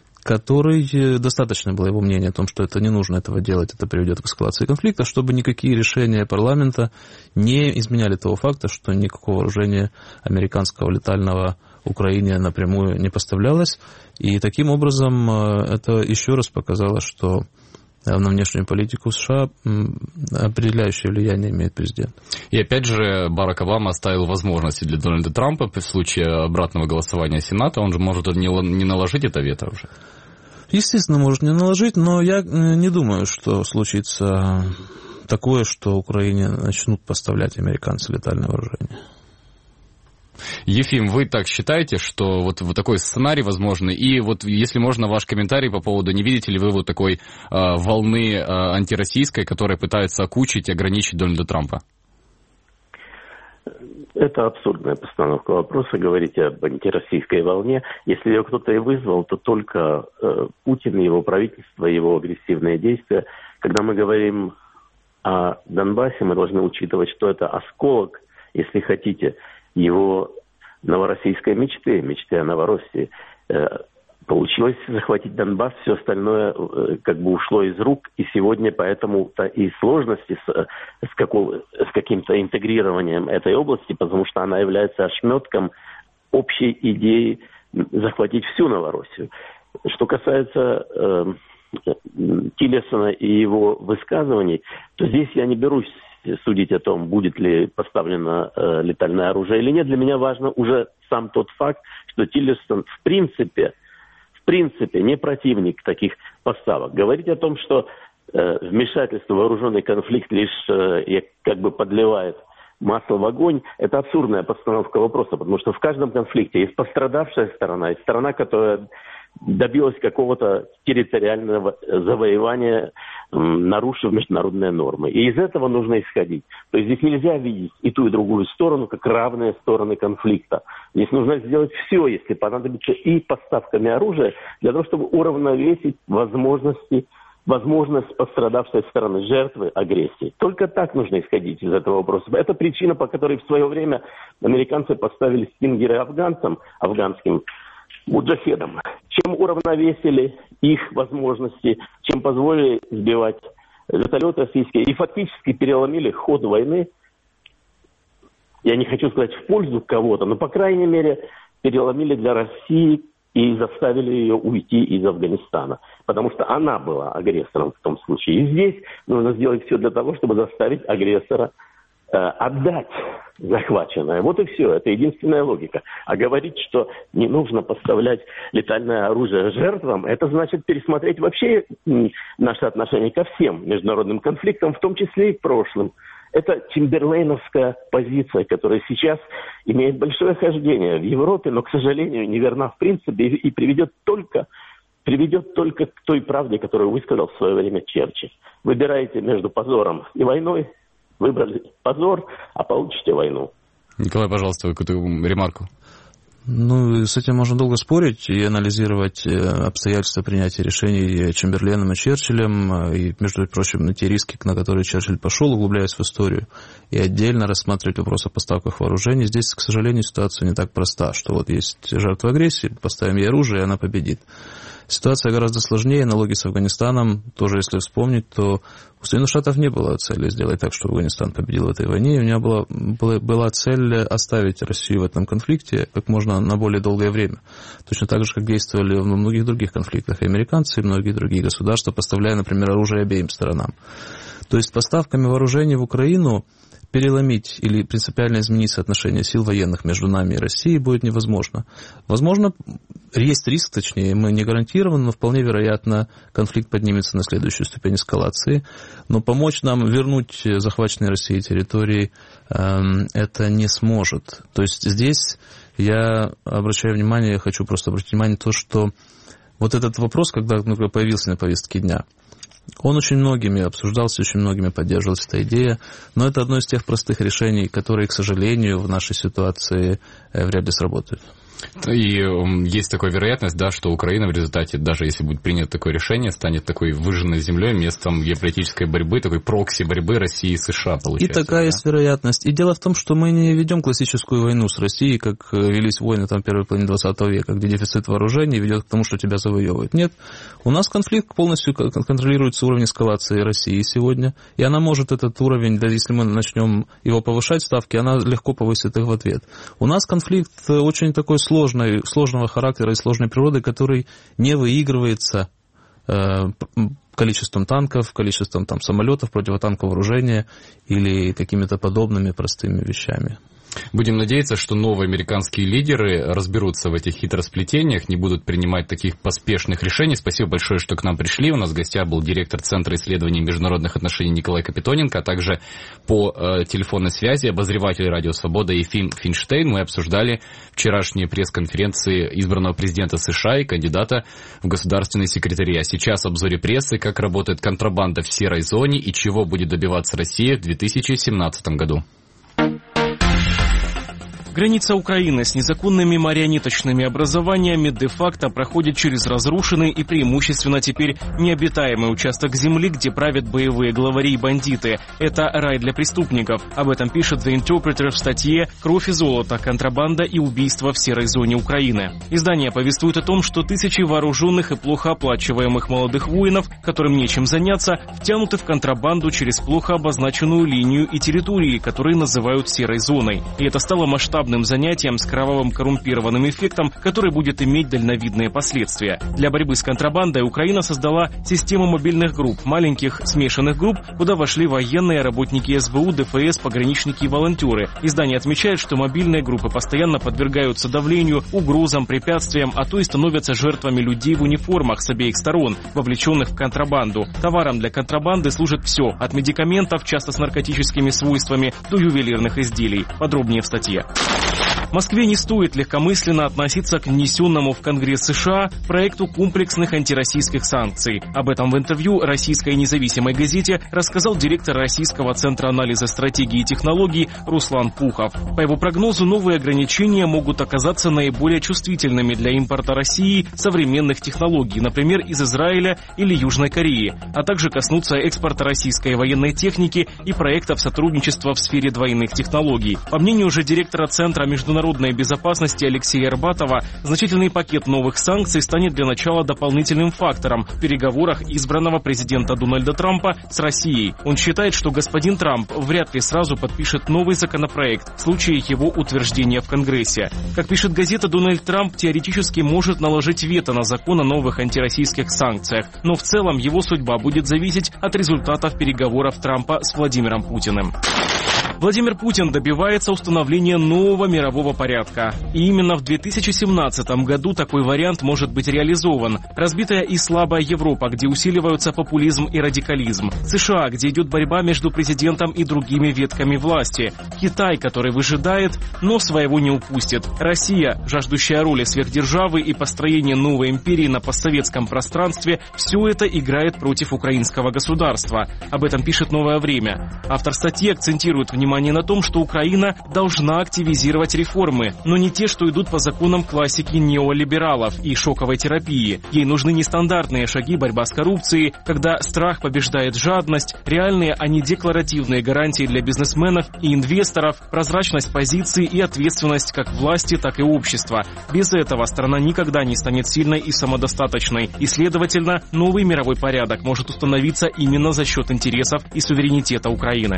который, достаточно было его мнения о том, что это не нужно этого делать, это приведет к эскалации конфликта, чтобы никакие решения парламента не изменяли того факта, что никакого вооружения американского летального Украине напрямую не поставлялось. И таким образом это еще раз показало, что на внешнюю политику США определяющее влияние имеет президент. И опять же, Барак Обама оставил возможности для Дональда Трампа в случае обратного голосования Сената. Он же может не наложить это вето уже. Естественно, может не наложить, но я не думаю, что случится такое, что Украине начнут поставлять американцы летальное вооружение. Ефим, вы так считаете, что вот, вот такой сценарий возможный? И вот, если можно, ваш комментарий по поводу, не видите ли вы вот такой э, волны э, антироссийской, которая пытается окучить и ограничить Дональда Трампа? Это абсурдная постановка вопроса, говорить об антироссийской волне. Если ее кто-то и вызвал, то только э, Путин, его правительство, его агрессивные действия. Когда мы говорим о Донбассе, мы должны учитывать, что это осколок, если хотите, его новороссийской мечты, мечты о Новороссии. Получилось захватить Донбасс, все остальное как бы ушло из рук, и сегодня поэтому-то и сложности с, с, какого, с каким-то интегрированием этой области, потому что она является ошметком общей идеи захватить всю Новороссию. Что касается э, Тиллерсона и его высказываний, то здесь я не берусь судить о том, будет ли поставлено э, летальное оружие или нет. Для меня важно уже сам тот факт, что Тиллерсон в принципе, в принципе не противник таких поставок. Говорить о том, что э, вмешательство в вооруженный конфликт лишь э, как бы подливает масло в огонь, это абсурдная постановка вопроса, потому что в каждом конфликте есть пострадавшая сторона, есть сторона, которая добилась какого-то территориального завоевания, нарушив международные нормы. И из этого нужно исходить. То есть здесь нельзя видеть и ту, и другую сторону как равные стороны конфликта. Здесь нужно сделать все, если понадобится, и поставками оружия, для того, чтобы уравновесить возможности, возможность пострадавшей стороны, жертвы агрессии. Только так нужно исходить из этого вопроса. Это причина, по которой в свое время американцы поставили стингеры афганцам, афганским муджахедам. Чем уравновесили их возможности, чем позволили сбивать вертолеты российские и фактически переломили ход войны, я не хочу сказать в пользу кого-то, но, по крайней мере, переломили для России и заставили ее уйти из Афганистана. потому что она была агрессором в том случае. И здесь нужно сделать все для того, чтобы заставить агрессора э, отдать захваченное. Вот и все. Это единственная логика. А говорить, что не нужно поставлять летальное оружие жертвам, это значит пересмотреть вообще наше отношение ко всем международным конфликтам, в том числе и к прошлым. Это чемберлейновская позиция, которая сейчас имеет большое хождение в Европе, но, к сожалению, неверна в принципе и приведет только, приведет только к той правде, которую высказал в свое время Черчилль. Выбираете между позором и войной, выбрали позор, а получите войну. Николай, пожалуйста, вы какую-то ремарку. Ну, с этим можно долго спорить и анализировать обстоятельства принятия решений Чемберленом и Черчиллем, и, между прочим, на те риски, на которые Черчилль пошел, углубляясь в историю, и отдельно рассматривать вопрос о поставках вооружений. Здесь, к сожалению, ситуация не так проста, что вот есть жертва агрессии, поставим ей оружие, и она победит. Ситуация гораздо сложнее. Аналоги с Афганистаном, тоже если вспомнить, то у Соединенных Штатов не было цели сделать так, чтобы Афганистан победил в этой войне. У него была, была, была цель оставить Россию в этом конфликте как можно на более долгое время. Точно так же, как действовали во многих других конфликтах и американцы, и многие другие государства, поставляя, например, оружие обеим сторонам. То есть поставками вооружений в Украину переломить или принципиально изменить соотношение сил военных между нами и Россией будет невозможно. Возможно, есть риск, точнее, мы не гарантированы, но вполне вероятно, конфликт поднимется на следующую ступень эскалации. Но помочь нам вернуть захваченные Россией территории э, это не сможет. То есть здесь я обращаю внимание, я хочу просто обратить внимание на то, что вот этот вопрос, когда например, появился на повестке дня, он очень многими обсуждался, очень многими поддерживалась эта идея, но это одно из тех простых решений, которые, к сожалению, в нашей ситуации вряд ли сработают. И есть такая вероятность, да, что Украина в результате, даже если будет принято такое решение, станет такой выжженной землей, местом геополитической борьбы, такой прокси борьбы России и США, получается. И такая да? есть вероятность. И дело в том, что мы не ведем классическую войну с Россией, как велись войны там, в первой половине двадцатого века, где дефицит вооружений ведет к тому, что тебя завоевывают. Нет, у нас конфликт полностью контролируется уровень эскалации России сегодня, и она может этот уровень, да, если мы начнем его повышать ставки, она легко повысит их в ответ. У нас конфликт очень такой сложный, сложного характера и сложной природы, который не выигрывается э, количеством танков, количеством там, самолетов, противотанкового вооружения или какими-то подобными простыми вещами. Будем надеяться, что новые американские лидеры разберутся в этих хитросплетениях, не будут принимать таких поспешных решений. Спасибо большое, что к нам пришли. У нас в гостях был директор Центра исследований международных отношений Николай Капитоненко, а также по э, телефонной связи обозреватель Радио Свобода Ефим Финштейн. Мы обсуждали вчерашние пресс-конференции избранного президента США и кандидата в государственные секретари. А сейчас в обзоре прессы, как работает контрабанда в серой зоне и чего будет добиваться Россия в две тысячи семнадцатом году. Граница Украины с незаконными марионеточными образованиями де-факто проходит через разрушенный и преимущественно теперь необитаемый участок земли, где правят боевые главари и бандиты. Это рай для преступников. Об этом пишет The Interpreter в статье «Кровь и золото. Контрабанда и убийства в серой зоне Украины». Издание повествует о том, что тысячи вооруженных и плохо оплачиваемых молодых воинов, которым нечем заняться, втянуты в контрабанду через плохо обозначенную линию и территории, которые называют серой зоной. И это стало масштабным занятием с кровавым коррумпированным эффектом, который будет иметь дальновидные последствия. Для борьбы с контрабандой Украина создала систему мобильных групп, маленьких смешанных групп, куда вошли военные, работники СБУ, ДФС, пограничники и волонтеры. Издание отмечает, что мобильные группы постоянно подвергаются давлению, угрозам, препятствиям, а то и становятся жертвами людей в униформах с обеих сторон, вовлеченных в контрабанду. Товаром для контрабанды служит все, от медикаментов, часто с наркотическими свойствами, до ювелирных изделий. Подробнее в статье. Москве не стоит легкомысленно относиться к внесенному в Конгресс США проекту комплексных антироссийских санкций. Об этом в интервью российской независимой газете рассказал директор Российского центра анализа стратегии и технологий Руслан Пухов. По его прогнозу, новые ограничения могут оказаться наиболее чувствительными для импорта России современных технологий, например, из Израиля или Южной Кореи, а также коснуться экспорта российской военной техники и проектов сотрудничества в сфере двойных технологий. По мнению же директора Центра международных международной безопасности Алексея Арбатова значительный пакет новых санкций станет для начала дополнительным фактором в переговорах избранного президента Дональда Трампа с Россией. Он считает, что господин Трамп вряд ли сразу подпишет новый законопроект в случае его утверждения в Конгрессе. Как пишет газета, Дональд Трамп теоретически может наложить вето на закон о новых антироссийских санкциях, но в целом его судьба будет зависеть от результатов переговоров Трампа с Владимиром Путиным. Владимир Путин добивается установления нового мирового порядка. И именно в две тысячи семнадцатом году такой вариант может быть реализован. Разбитая и слабая Европа, где усиливаются популизм и радикализм. США, где идет борьба между президентом и другими ветками власти. Китай, который выжидает, но своего не упустит. Россия, жаждущая роли сверхдержавы и построения новой империи на постсоветском пространстве, все это играет против украинского государства. Об этом пишет «Новое время». Автор статьи акцентирует внимание Внимание на том, что Украина должна активизировать реформы, но не те, что идут по законам классики неолибералов и шоковой терапии. Ей нужны нестандартные шаги, борьба с коррупцией, когда страх побеждает жадность, реальные, а не декларативные гарантии для бизнесменов и инвесторов, прозрачность позиций и ответственность как власти, так и общества. Без этого страна никогда не станет сильной и самодостаточной, и, следовательно, новый мировой порядок может установиться именно за счет интересов и суверенитета Украины.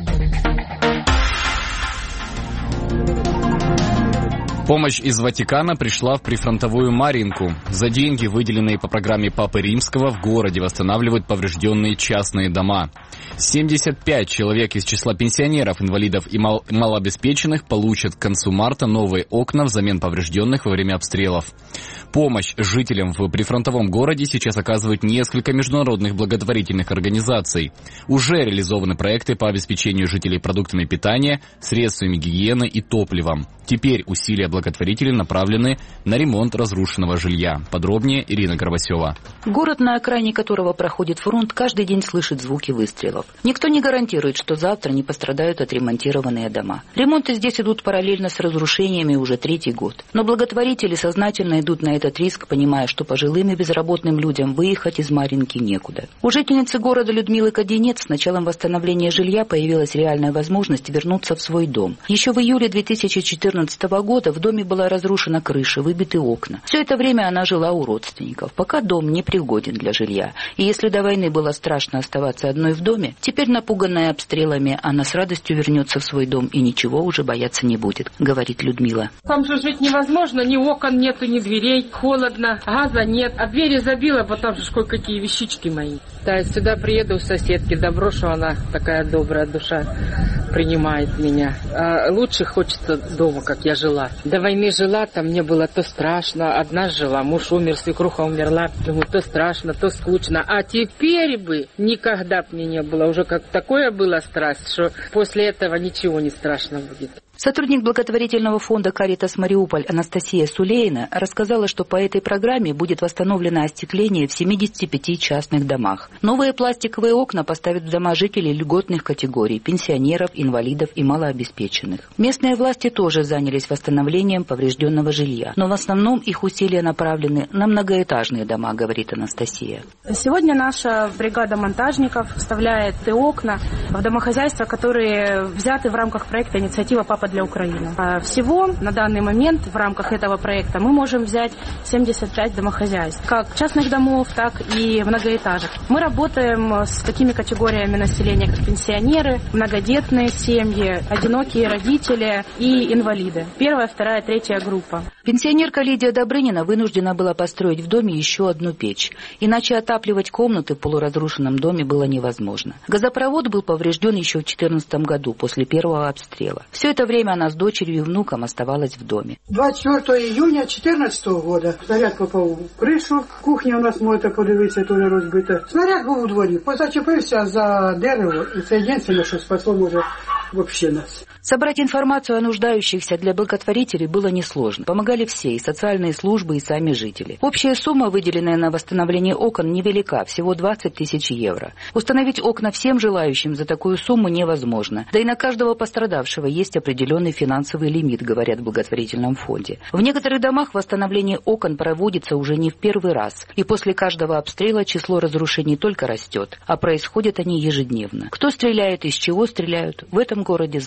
Помощь из Ватикана пришла в прифронтовую Марьинку. За деньги, выделенные по программе Папы Римского, в городе восстанавливают поврежденные частные дома. семьдесят пять человек из числа пенсионеров, инвалидов и мал- малообеспеченных получат к концу марта новые окна взамен поврежденных во время обстрелов. Помощь жителям в прифронтовом городе сейчас оказывают несколько международных благотворительных организаций. Уже реализованы проекты по обеспечению жителей продуктами питания, средствами гигиены и топливом. Теперь усилия благотворителей направлены на ремонт разрушенного жилья. Подробнее Ирина Горбасева. Город, на окраине которого проходит фронт, каждый день слышит звуки выстрелов. Никто не гарантирует, что завтра не пострадают отремонтированные дома. Ремонты здесь идут параллельно с разрушениями уже третий год. Но благотворители сознательно идут на этот риск, понимая, что пожилым и безработным людям выехать из Марьинки некуда. У жительницы города Людмилы Каденец с началом восстановления жилья появилась реальная возможность вернуться в свой дом. Еще в июле две тысячи четырнадцатого года в доме была разрушена крыша, выбиты окна. Все это время она жила у родственников, пока дом не пригоден для жилья. И если до войны было страшно оставаться одной в доме, теперь, напуганная обстрелами, она с радостью вернется в свой дом и ничего уже бояться не будет, говорит Людмила. Там же жить невозможно, ни окон нету, ни дверей, холодно, газа нет, а двери забила, потому что кое-какие вещички мои. Да, сюда приеду у соседки, добро, что она такая добрая душа принимает меня. А лучше хочется дома, как я жила. До войны жила, там мне было то страшно, одна жила, муж умер, свекруха умерла, думаю, то страшно, то скучно. А теперь бы никогда б мне не было, уже как такое было страсть, что после этого ничего не страшно будет. Сотрудник благотворительного фонда «Каритас Мариуполь» Анастасия Сулейна рассказала, что по этой программе будет восстановлено остекление в семидесяти пяти частных домах. Новые пластиковые окна поставят в дома жителей льготных категорий – пенсионеров, инвалидов и малообеспеченных. Местные власти тоже занялись восстановлением поврежденного жилья, но в основном их усилия направлены на многоэтажные дома, говорит Анастасия. Сегодня наша бригада монтажников вставляет окна в домохозяйства, которые взяты в рамках проекта «Инициатива Папа для Украины». Всего на данный момент в рамках этого проекта мы можем взять семьдесят пять домохозяйств, как частных домов, так и многоэтажек. Мы работаем с такими категориями населения, как пенсионеры, многодетные семьи, одинокие родители и инвалиды. Первая, вторая, третья группа. Пенсионерка Лидия Добрынина вынуждена была построить в доме еще одну печь. Иначе отапливать комнаты в полуразрушенном доме было невозможно. Газопровод был поврежден еще в две тысячи четырнадцатом году после первого обстрела. Все это время она с дочерью и внуком оставалась в доме. двадцять четвёртого июня две тысячи четырнадцатого года снаряд попав в крышу. Кухня у нас, можете подивитися, теж розбита. Снаряд був у дворі. Позачепився за дерево. І це єдине, що спасло, може, вообще нас. Собрать информацию о нуждающихся для благотворителей было несложно. Помогали все, и социальные службы, и сами жители. Общая сумма, выделенная на восстановление окон, невелика, всего двадцать тысяч евро. Установить окна всем желающим за такую сумму невозможно. Да и на каждого пострадавшего есть определенный финансовый лимит, говорят в благотворительном фонде. В некоторых домах восстановление окон проводится уже не в первый раз. И после каждого обстрела число разрушений только растет. А происходят они ежедневно. Кто стреляет, из чего стреляют, в этом городе знает каждый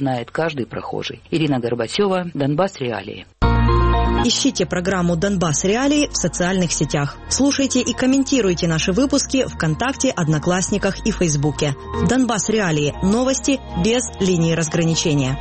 каждый прохожий. Ирина Горбачева, Донбасс Реалии. Ищите программу «Донбасс Реалии» в социальных сетях. Слушайте и комментируйте наши выпуски ВКонтакте, Одноклассниках и Фейсбуке. «Донбасс Реалии» – новости без линии разграничения.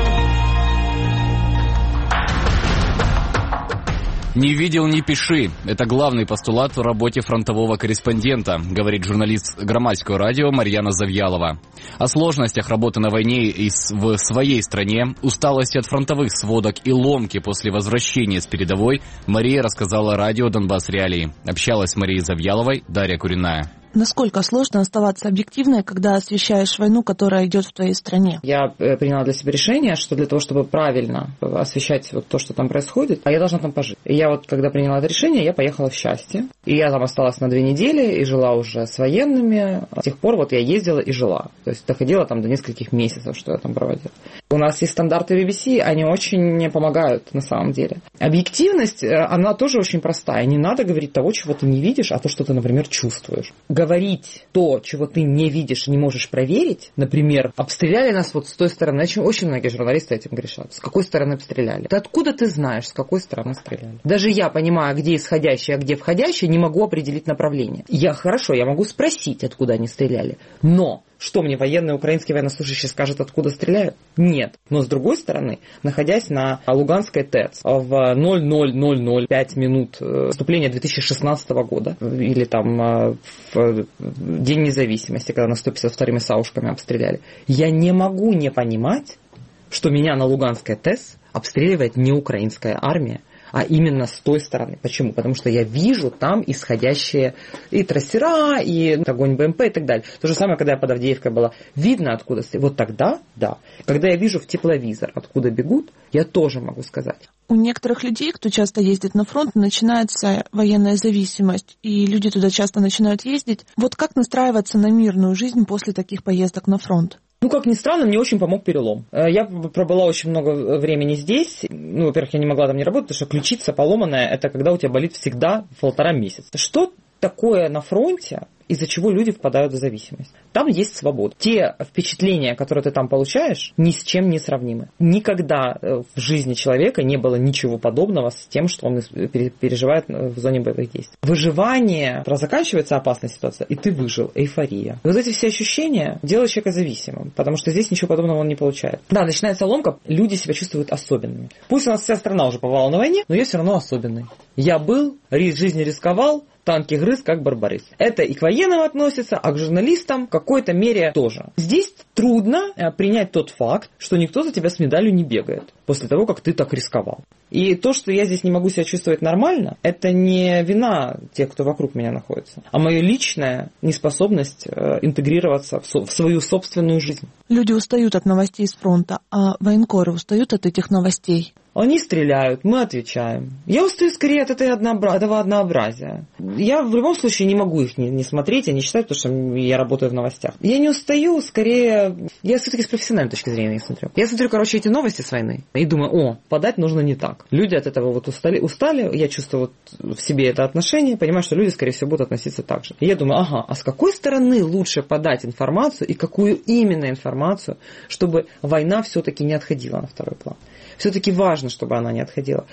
«Не видел, не пиши». Это главный постулат в работе фронтового корреспондента, говорит журналист Громадского радио Марьяна Завьялова. О сложностях работы на войне и в своей стране, усталости от фронтовых сводок и ломки после возвращения с передовой Мария рассказала радио «Донбасс Реалии». Общалась с Марией Завьяловой Дарья Куриная. Насколько сложно оставаться объективной, когда освещаешь войну, которая идет в твоей стране? Я приняла для себя решение, что для того, чтобы правильно освещать вот то, что там происходит, а я должна там пожить. И я вот, когда приняла это решение, я поехала в Счастье. И я там осталась на две недели и жила уже с военными. С тех пор вот я ездила и жила. То есть доходила там до нескольких месяцев, что я там проводила. У нас есть стандарты би би си, они очень помогают на самом деле. Объективность, она тоже очень простая. Не надо говорить того, чего ты не видишь, а то, что ты, например, чувствуешь. Говорить то, чего ты не видишь и не можешь проверить, например, обстреляли нас вот с той стороны, очень, очень многие журналисты этим грешат. С какой стороны обстреляли? Ты откуда ты знаешь, с какой стороны стреляли? Даже я, понимаю, где исходящий, а где входящий, не могу определить направление. Я хорошо, я могу спросить, откуда они стреляли, но... Что мне военный украинский военнослужащий скажет, откуда стреляют? Нет. Но с другой стороны, находясь на Луганской ТЭЦ в ноль ноль ноль ноль пять минут вступления две тысячи шестнадцатого года, или там в День независимости, когда нас сто пятьдесят вторыми саушками обстреляли, я не могу не понимать, что меня на Луганской ТЭЦ обстреливает не украинская армия, а именно с той стороны. Почему? Потому что я вижу там исходящие и трассера, и огонь БМП и так далее. То же самое, когда я под Авдеевкой была. Видно, откуда... Вот тогда, да. Когда я вижу в тепловизор, откуда бегут, я тоже могу сказать. У некоторых людей, кто часто ездит на фронт, начинается военная зависимость, и люди туда часто начинают ездить. Вот как настраиваться на мирную жизнь после таких поездок на фронт? Ну, как ни странно, мне очень помог перелом. Я пробыла очень много времени здесь. Ну, во-первых, я не могла там не работать, потому что ключица поломанная, это когда у тебя болит всегда полтора месяца. Что такое на фронте, из-за чего люди впадают в зависимость? Там есть свобода. Те впечатления, которые ты там получаешь, ни с чем не сравнимы. Никогда в жизни человека не было ничего подобного с тем, что он переживает в зоне боевых действий. Выживание, заканчивается опасная ситуация, и ты выжил, эйфория. И вот эти все ощущения делают человека зависимым, потому что здесь ничего подобного он не получает. Да, начинается ломка, люди себя чувствуют особенными. Пусть у нас вся страна уже побывала на войне, но я все равно особенный. Я был, жизнь рисковал, танки грыз, как барбарис. Это и к военным относится, а к журналистам в какой-то мере тоже. Здесь трудно принять тот факт, что никто за тебя с медалью не бегает после того, как ты так рисковал. И то, что я здесь не могу себя чувствовать нормально, это не вина тех, кто вокруг меня находится, а моя личная неспособность интегрироваться в свою собственную жизнь. Люди устают от новостей с фронта, а военкоры устают от этих новостей. Они стреляют, мы отвечаем. Я устаю скорее от этой однообра... этого однообразия. Я в любом случае не могу их не, не смотреть, я не читаю, потому что я работаю в новостях. Я не устаю, скорее... Я все-таки с профессиональной точки зрения их смотрю. Я смотрю, короче, эти новости с войны и думаю, о, подать нужно не так. Люди от этого вот устали, устали, я чувствую вот в себе это отношение, понимаю, что люди, скорее всего, будут относиться так же. И я думаю, ага, а с какой стороны лучше подать информацию и какую именно информацию, чтобы война все-таки не отходила на второй план? Все-таки важно, чтобы она не отходила.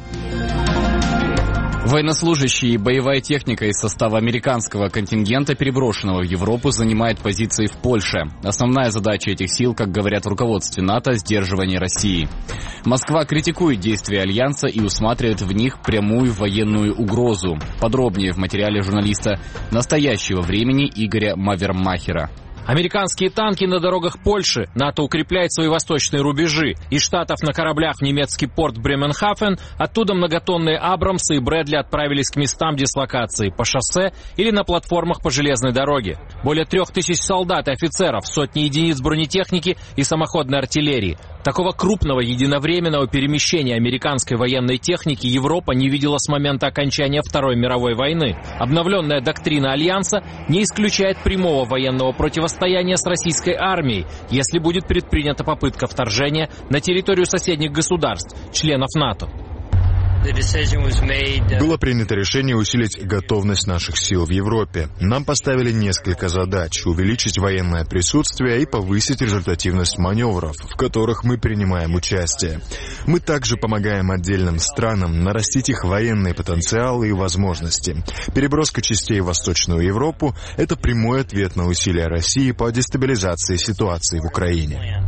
Военнослужащие и боевая техника из состава американского контингента, переброшенного в Европу, занимает позиции в Польше. Основная задача этих сил, как говорят в руководстве НАТО, сдерживание России. Москва критикует действия Альянса и усматривает в них прямую военную угрозу. Подробнее в материале журналиста «Настоящего времени» Игоря Мавермахера. Американские танки на дорогах Польши. НАТО укрепляет свои восточные рубежи. Из Штатов на кораблях в немецкий порт Бременхафен. Оттуда многотонные Абрамсы и Брэдли отправились к местам дислокации по шоссе или на платформах по железной дороге. Более трех тысяч солдат и офицеров, сотни единиц бронетехники и самоходной артиллерии. Такого крупного единовременного перемещения американской военной техники Европа не видела с момента окончания Второй мировой войны. Обновленная доктрина Альянса не исключает прямого военного противостояния с российской армией, если будет предпринята попытка вторжения на территорию соседних государств, членов НАТО. Было принято решение усилить готовность наших сил в Европе. Нам поставили несколько задач: увеличить военное присутствие и повысить результативность маневров, в которых мы принимаем участие. Мы также помогаем отдельным странам нарастить их военные потенциалы и возможности. Переброска частей в Восточную Европу – это прямой ответ на усилия России по дестабилизации ситуации в Украине.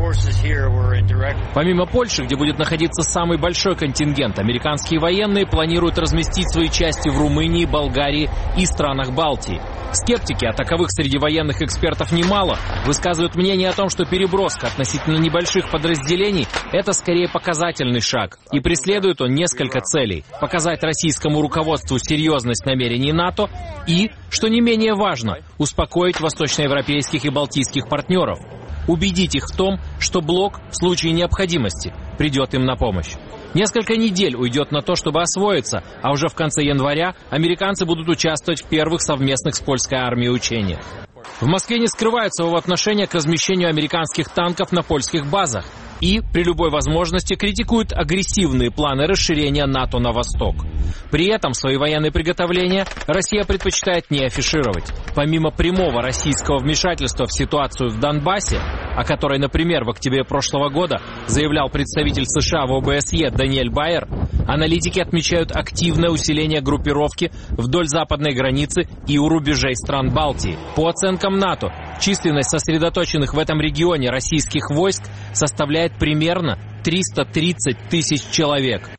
Помимо Польши, где будет находиться самый большой контингент, американские военные планируют разместить свои части в Румынии, Болгарии и странах Балтии. Скептики, а таковых среди военных экспертов немало, высказывают мнение о том, что переброска относительно небольших подразделений – это скорее показательный шаг. И преследует он несколько целей – показать российскому руководству серьезность намерений НАТО и, что не менее важно, успокоить восточноевропейских и балтийских партнеров. Убедить их в том, что блок в случае необходимости придет им на помощь. Несколько недель уйдет на то, чтобы освоиться, а уже в конце января американцы будут участвовать в первых совместных с польской армией учениях. В Москве не скрывают своего отношения к размещению американских танков на польских базах и при любой возможности критикуют агрессивные планы расширения НАТО на восток. При этом свои военные приготовления Россия предпочитает не афишировать. Помимо прямого российского вмешательства в ситуацию в Донбассе, о которой, например, в октябре прошлого года заявлял представитель США в ОБСЕ Даниэль Байер, аналитики отмечают активное усиление группировки вдоль западной границы и у рубежей стран Балтии. По оценкам НАТО, численность сосредоточенных в этом регионе российских войск составляет примерно триста тридцать тысяч человек.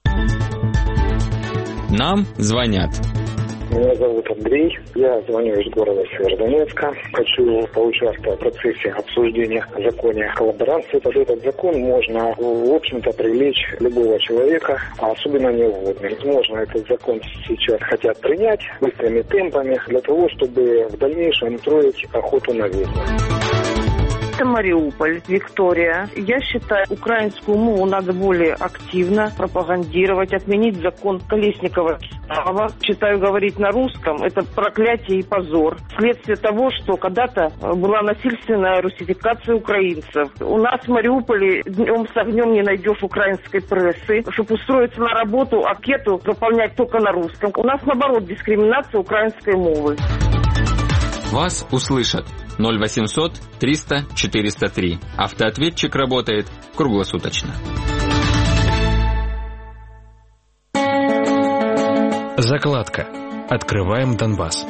Нам звонят. Меня зовут Андрей, я звоню из города Северодонецка. Хочу поучаствовать в процессе обсуждения закона о коллаборации. Под этот закон можно, в общем-то, привлечь любого человека, а особенно невольных. Возможно, этот закон сейчас хотят принять быстрыми темпами для того, чтобы в дальнейшем строить охоту на ведьм. Это Мариуполь, Виктория. Я считаю, украинскую мову надо более активно пропагандировать, отменить закон Колесникова. Считаю, говорить на русском – это проклятие и позор. Вследствие того, что когда-то была насильственная русификация украинцев. У нас в Мариуполе днем с огнем не найдешь украинской прессы. Чтобы устроиться на работу, анкету заполнять только на русском. У нас, наоборот, дискриминация украинской мовы. Вас услышат. ноль восемьсот триста четыреста три. Автоответчик работает круглосуточно. Закладка. Откриваємо Донбас.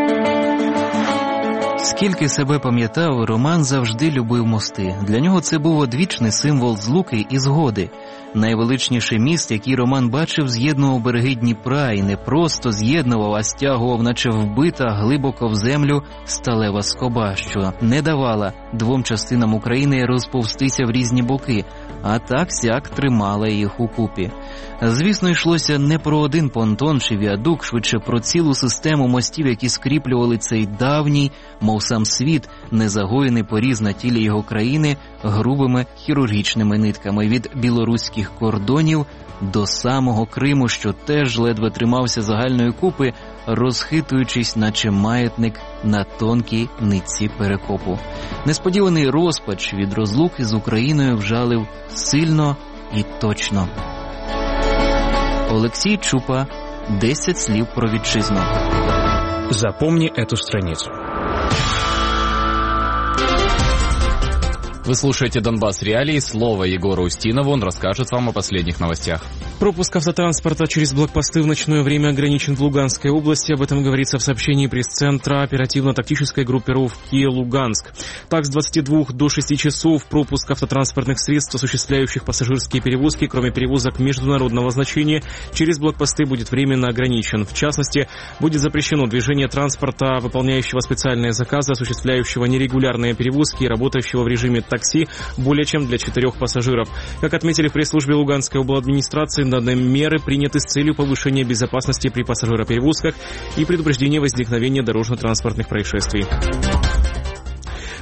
Скільки себе пам'ятав, Роман завжди любив мости. Для нього це був одвічний символ злуки і згоди. Найвеличніший міст, який Роман бачив, з'єднував береги Дніпра і не просто з'єднував, а стягував, наче вбита глибоко в землю сталева скоба, що не давала двом частинам України розповстися в різні боки, а так-сяк тримала їх укупі. Звісно, йшлося не про один понтон чи віадук, швидше про цілу систему мостів, які скріплювали цей давній, мов сам світ, незагоєний поріз на тілі його країни грубими хірургічними нитками від білоруських кордонів до самого Криму, що теж ледве тримався загальної купи, розхитуючись, наче маятник на тонкій нитці перекопу. Несподіваний розпач від розлуки з Україною вжалив сильно і точно. Олексій Чупа. Десять слів про вітчизну. Запомни эту страницу. Вы слушаете «Донбасс Реалии». Слово Егору Устинову. Он расскажет вам о последних новостях. Пропуск автотранспорта через блокпосты в ночное время ограничен в Луганской области. Об этом говорится в сообщении пресс-центра оперативно-тактической группировки «Луганск». Так, с двадцати двух до шести часов пропуск автотранспортных средств, осуществляющих пассажирские перевозки, кроме перевозок международного значения, через блокпосты будет временно ограничен. В частности, будет запрещено движение транспорта, выполняющего специальные заказы, осуществляющего нерегулярные перевозки и работающего в режиме такси более чем для четырех пассажиров. Как отметили в пресс-службе Луганской обладминистрации, данные меры приняты с целью повышения безопасности при пассажироперевозках и предупреждения возникновения дорожно-транспортных происшествий.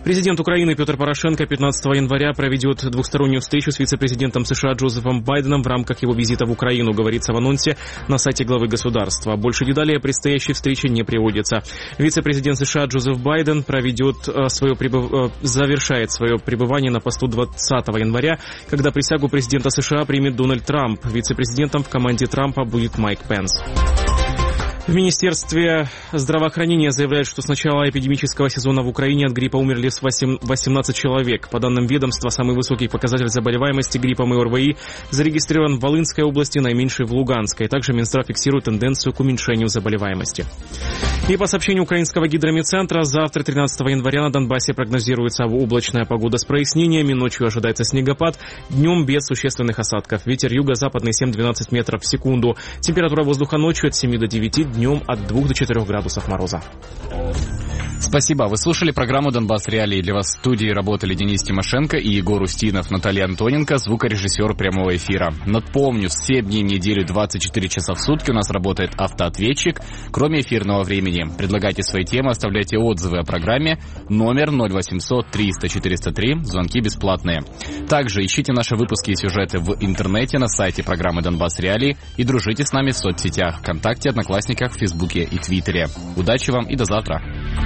Президент Украины Петр Порошенко пятнадцатого января проведет двухстороннюю встречу с вице-президентом США Джозефом Байденом в рамках его визита в Украину, говорится в анонсе на сайте главы государства. Больше деталей о предстоящей встрече не приводится. Вице-президент США Джозеф Байден проведет свое пребыв... завершает свое пребывание на посту двадцатого января, когда присягу президента США примет Дональд Трамп. Вице-президентом в команде Трампа будет Майк Пенс. В Министерстве здравоохранения заявляют, что с начала эпидемического сезона в Украине от гриппа умерли восемнадцать человек. По данным ведомства, самый высокий показатель заболеваемости гриппом и ОРВИ зарегистрирован в Волынской области, наименьший в Луганской. Также Минздрав фиксирует тенденцию к уменьшению заболеваемости. И по сообщению украинского гидромедцентра, завтра, тринадцатого января, на Донбассе прогнозируется облачная погода с прояснениями, ночью ожидается снегопад, днем без существенных осадков. Ветер юго-западный семь-двенадцать метров в секунду. Температура воздуха ночью от семи до девяти, днем от двух до четырёх градусов мороза. Спасибо. Вы слушали программу «Донбасс Реалии». Для вас в студии работали Денис Тимошенко и Егор Устинов, Наталья Антоненко, звукорежиссер прямого эфира. Напомню, все дни недели двадцать четыре часа в сутки у нас работает автоответчик, кроме эфирного времени. Предлагайте свои темы, оставляйте отзывы о программе. Номер ноль восемьсот триста четыреста три. Звонки бесплатные. Также ищите наши выпуски и сюжеты в интернете на сайте программы «Донбасс Реалии» и дружите с нами в соцсетях ВКонтакте, Одноклассниках, Фейсбуке и Твиттере. Удачи вам и до завтра.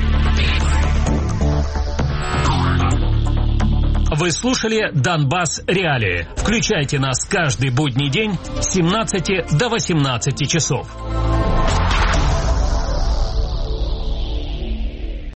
Вы слушали «Донбасс Реалии». Включайте нас каждый будний день с семнадцати до восемнадцати часов.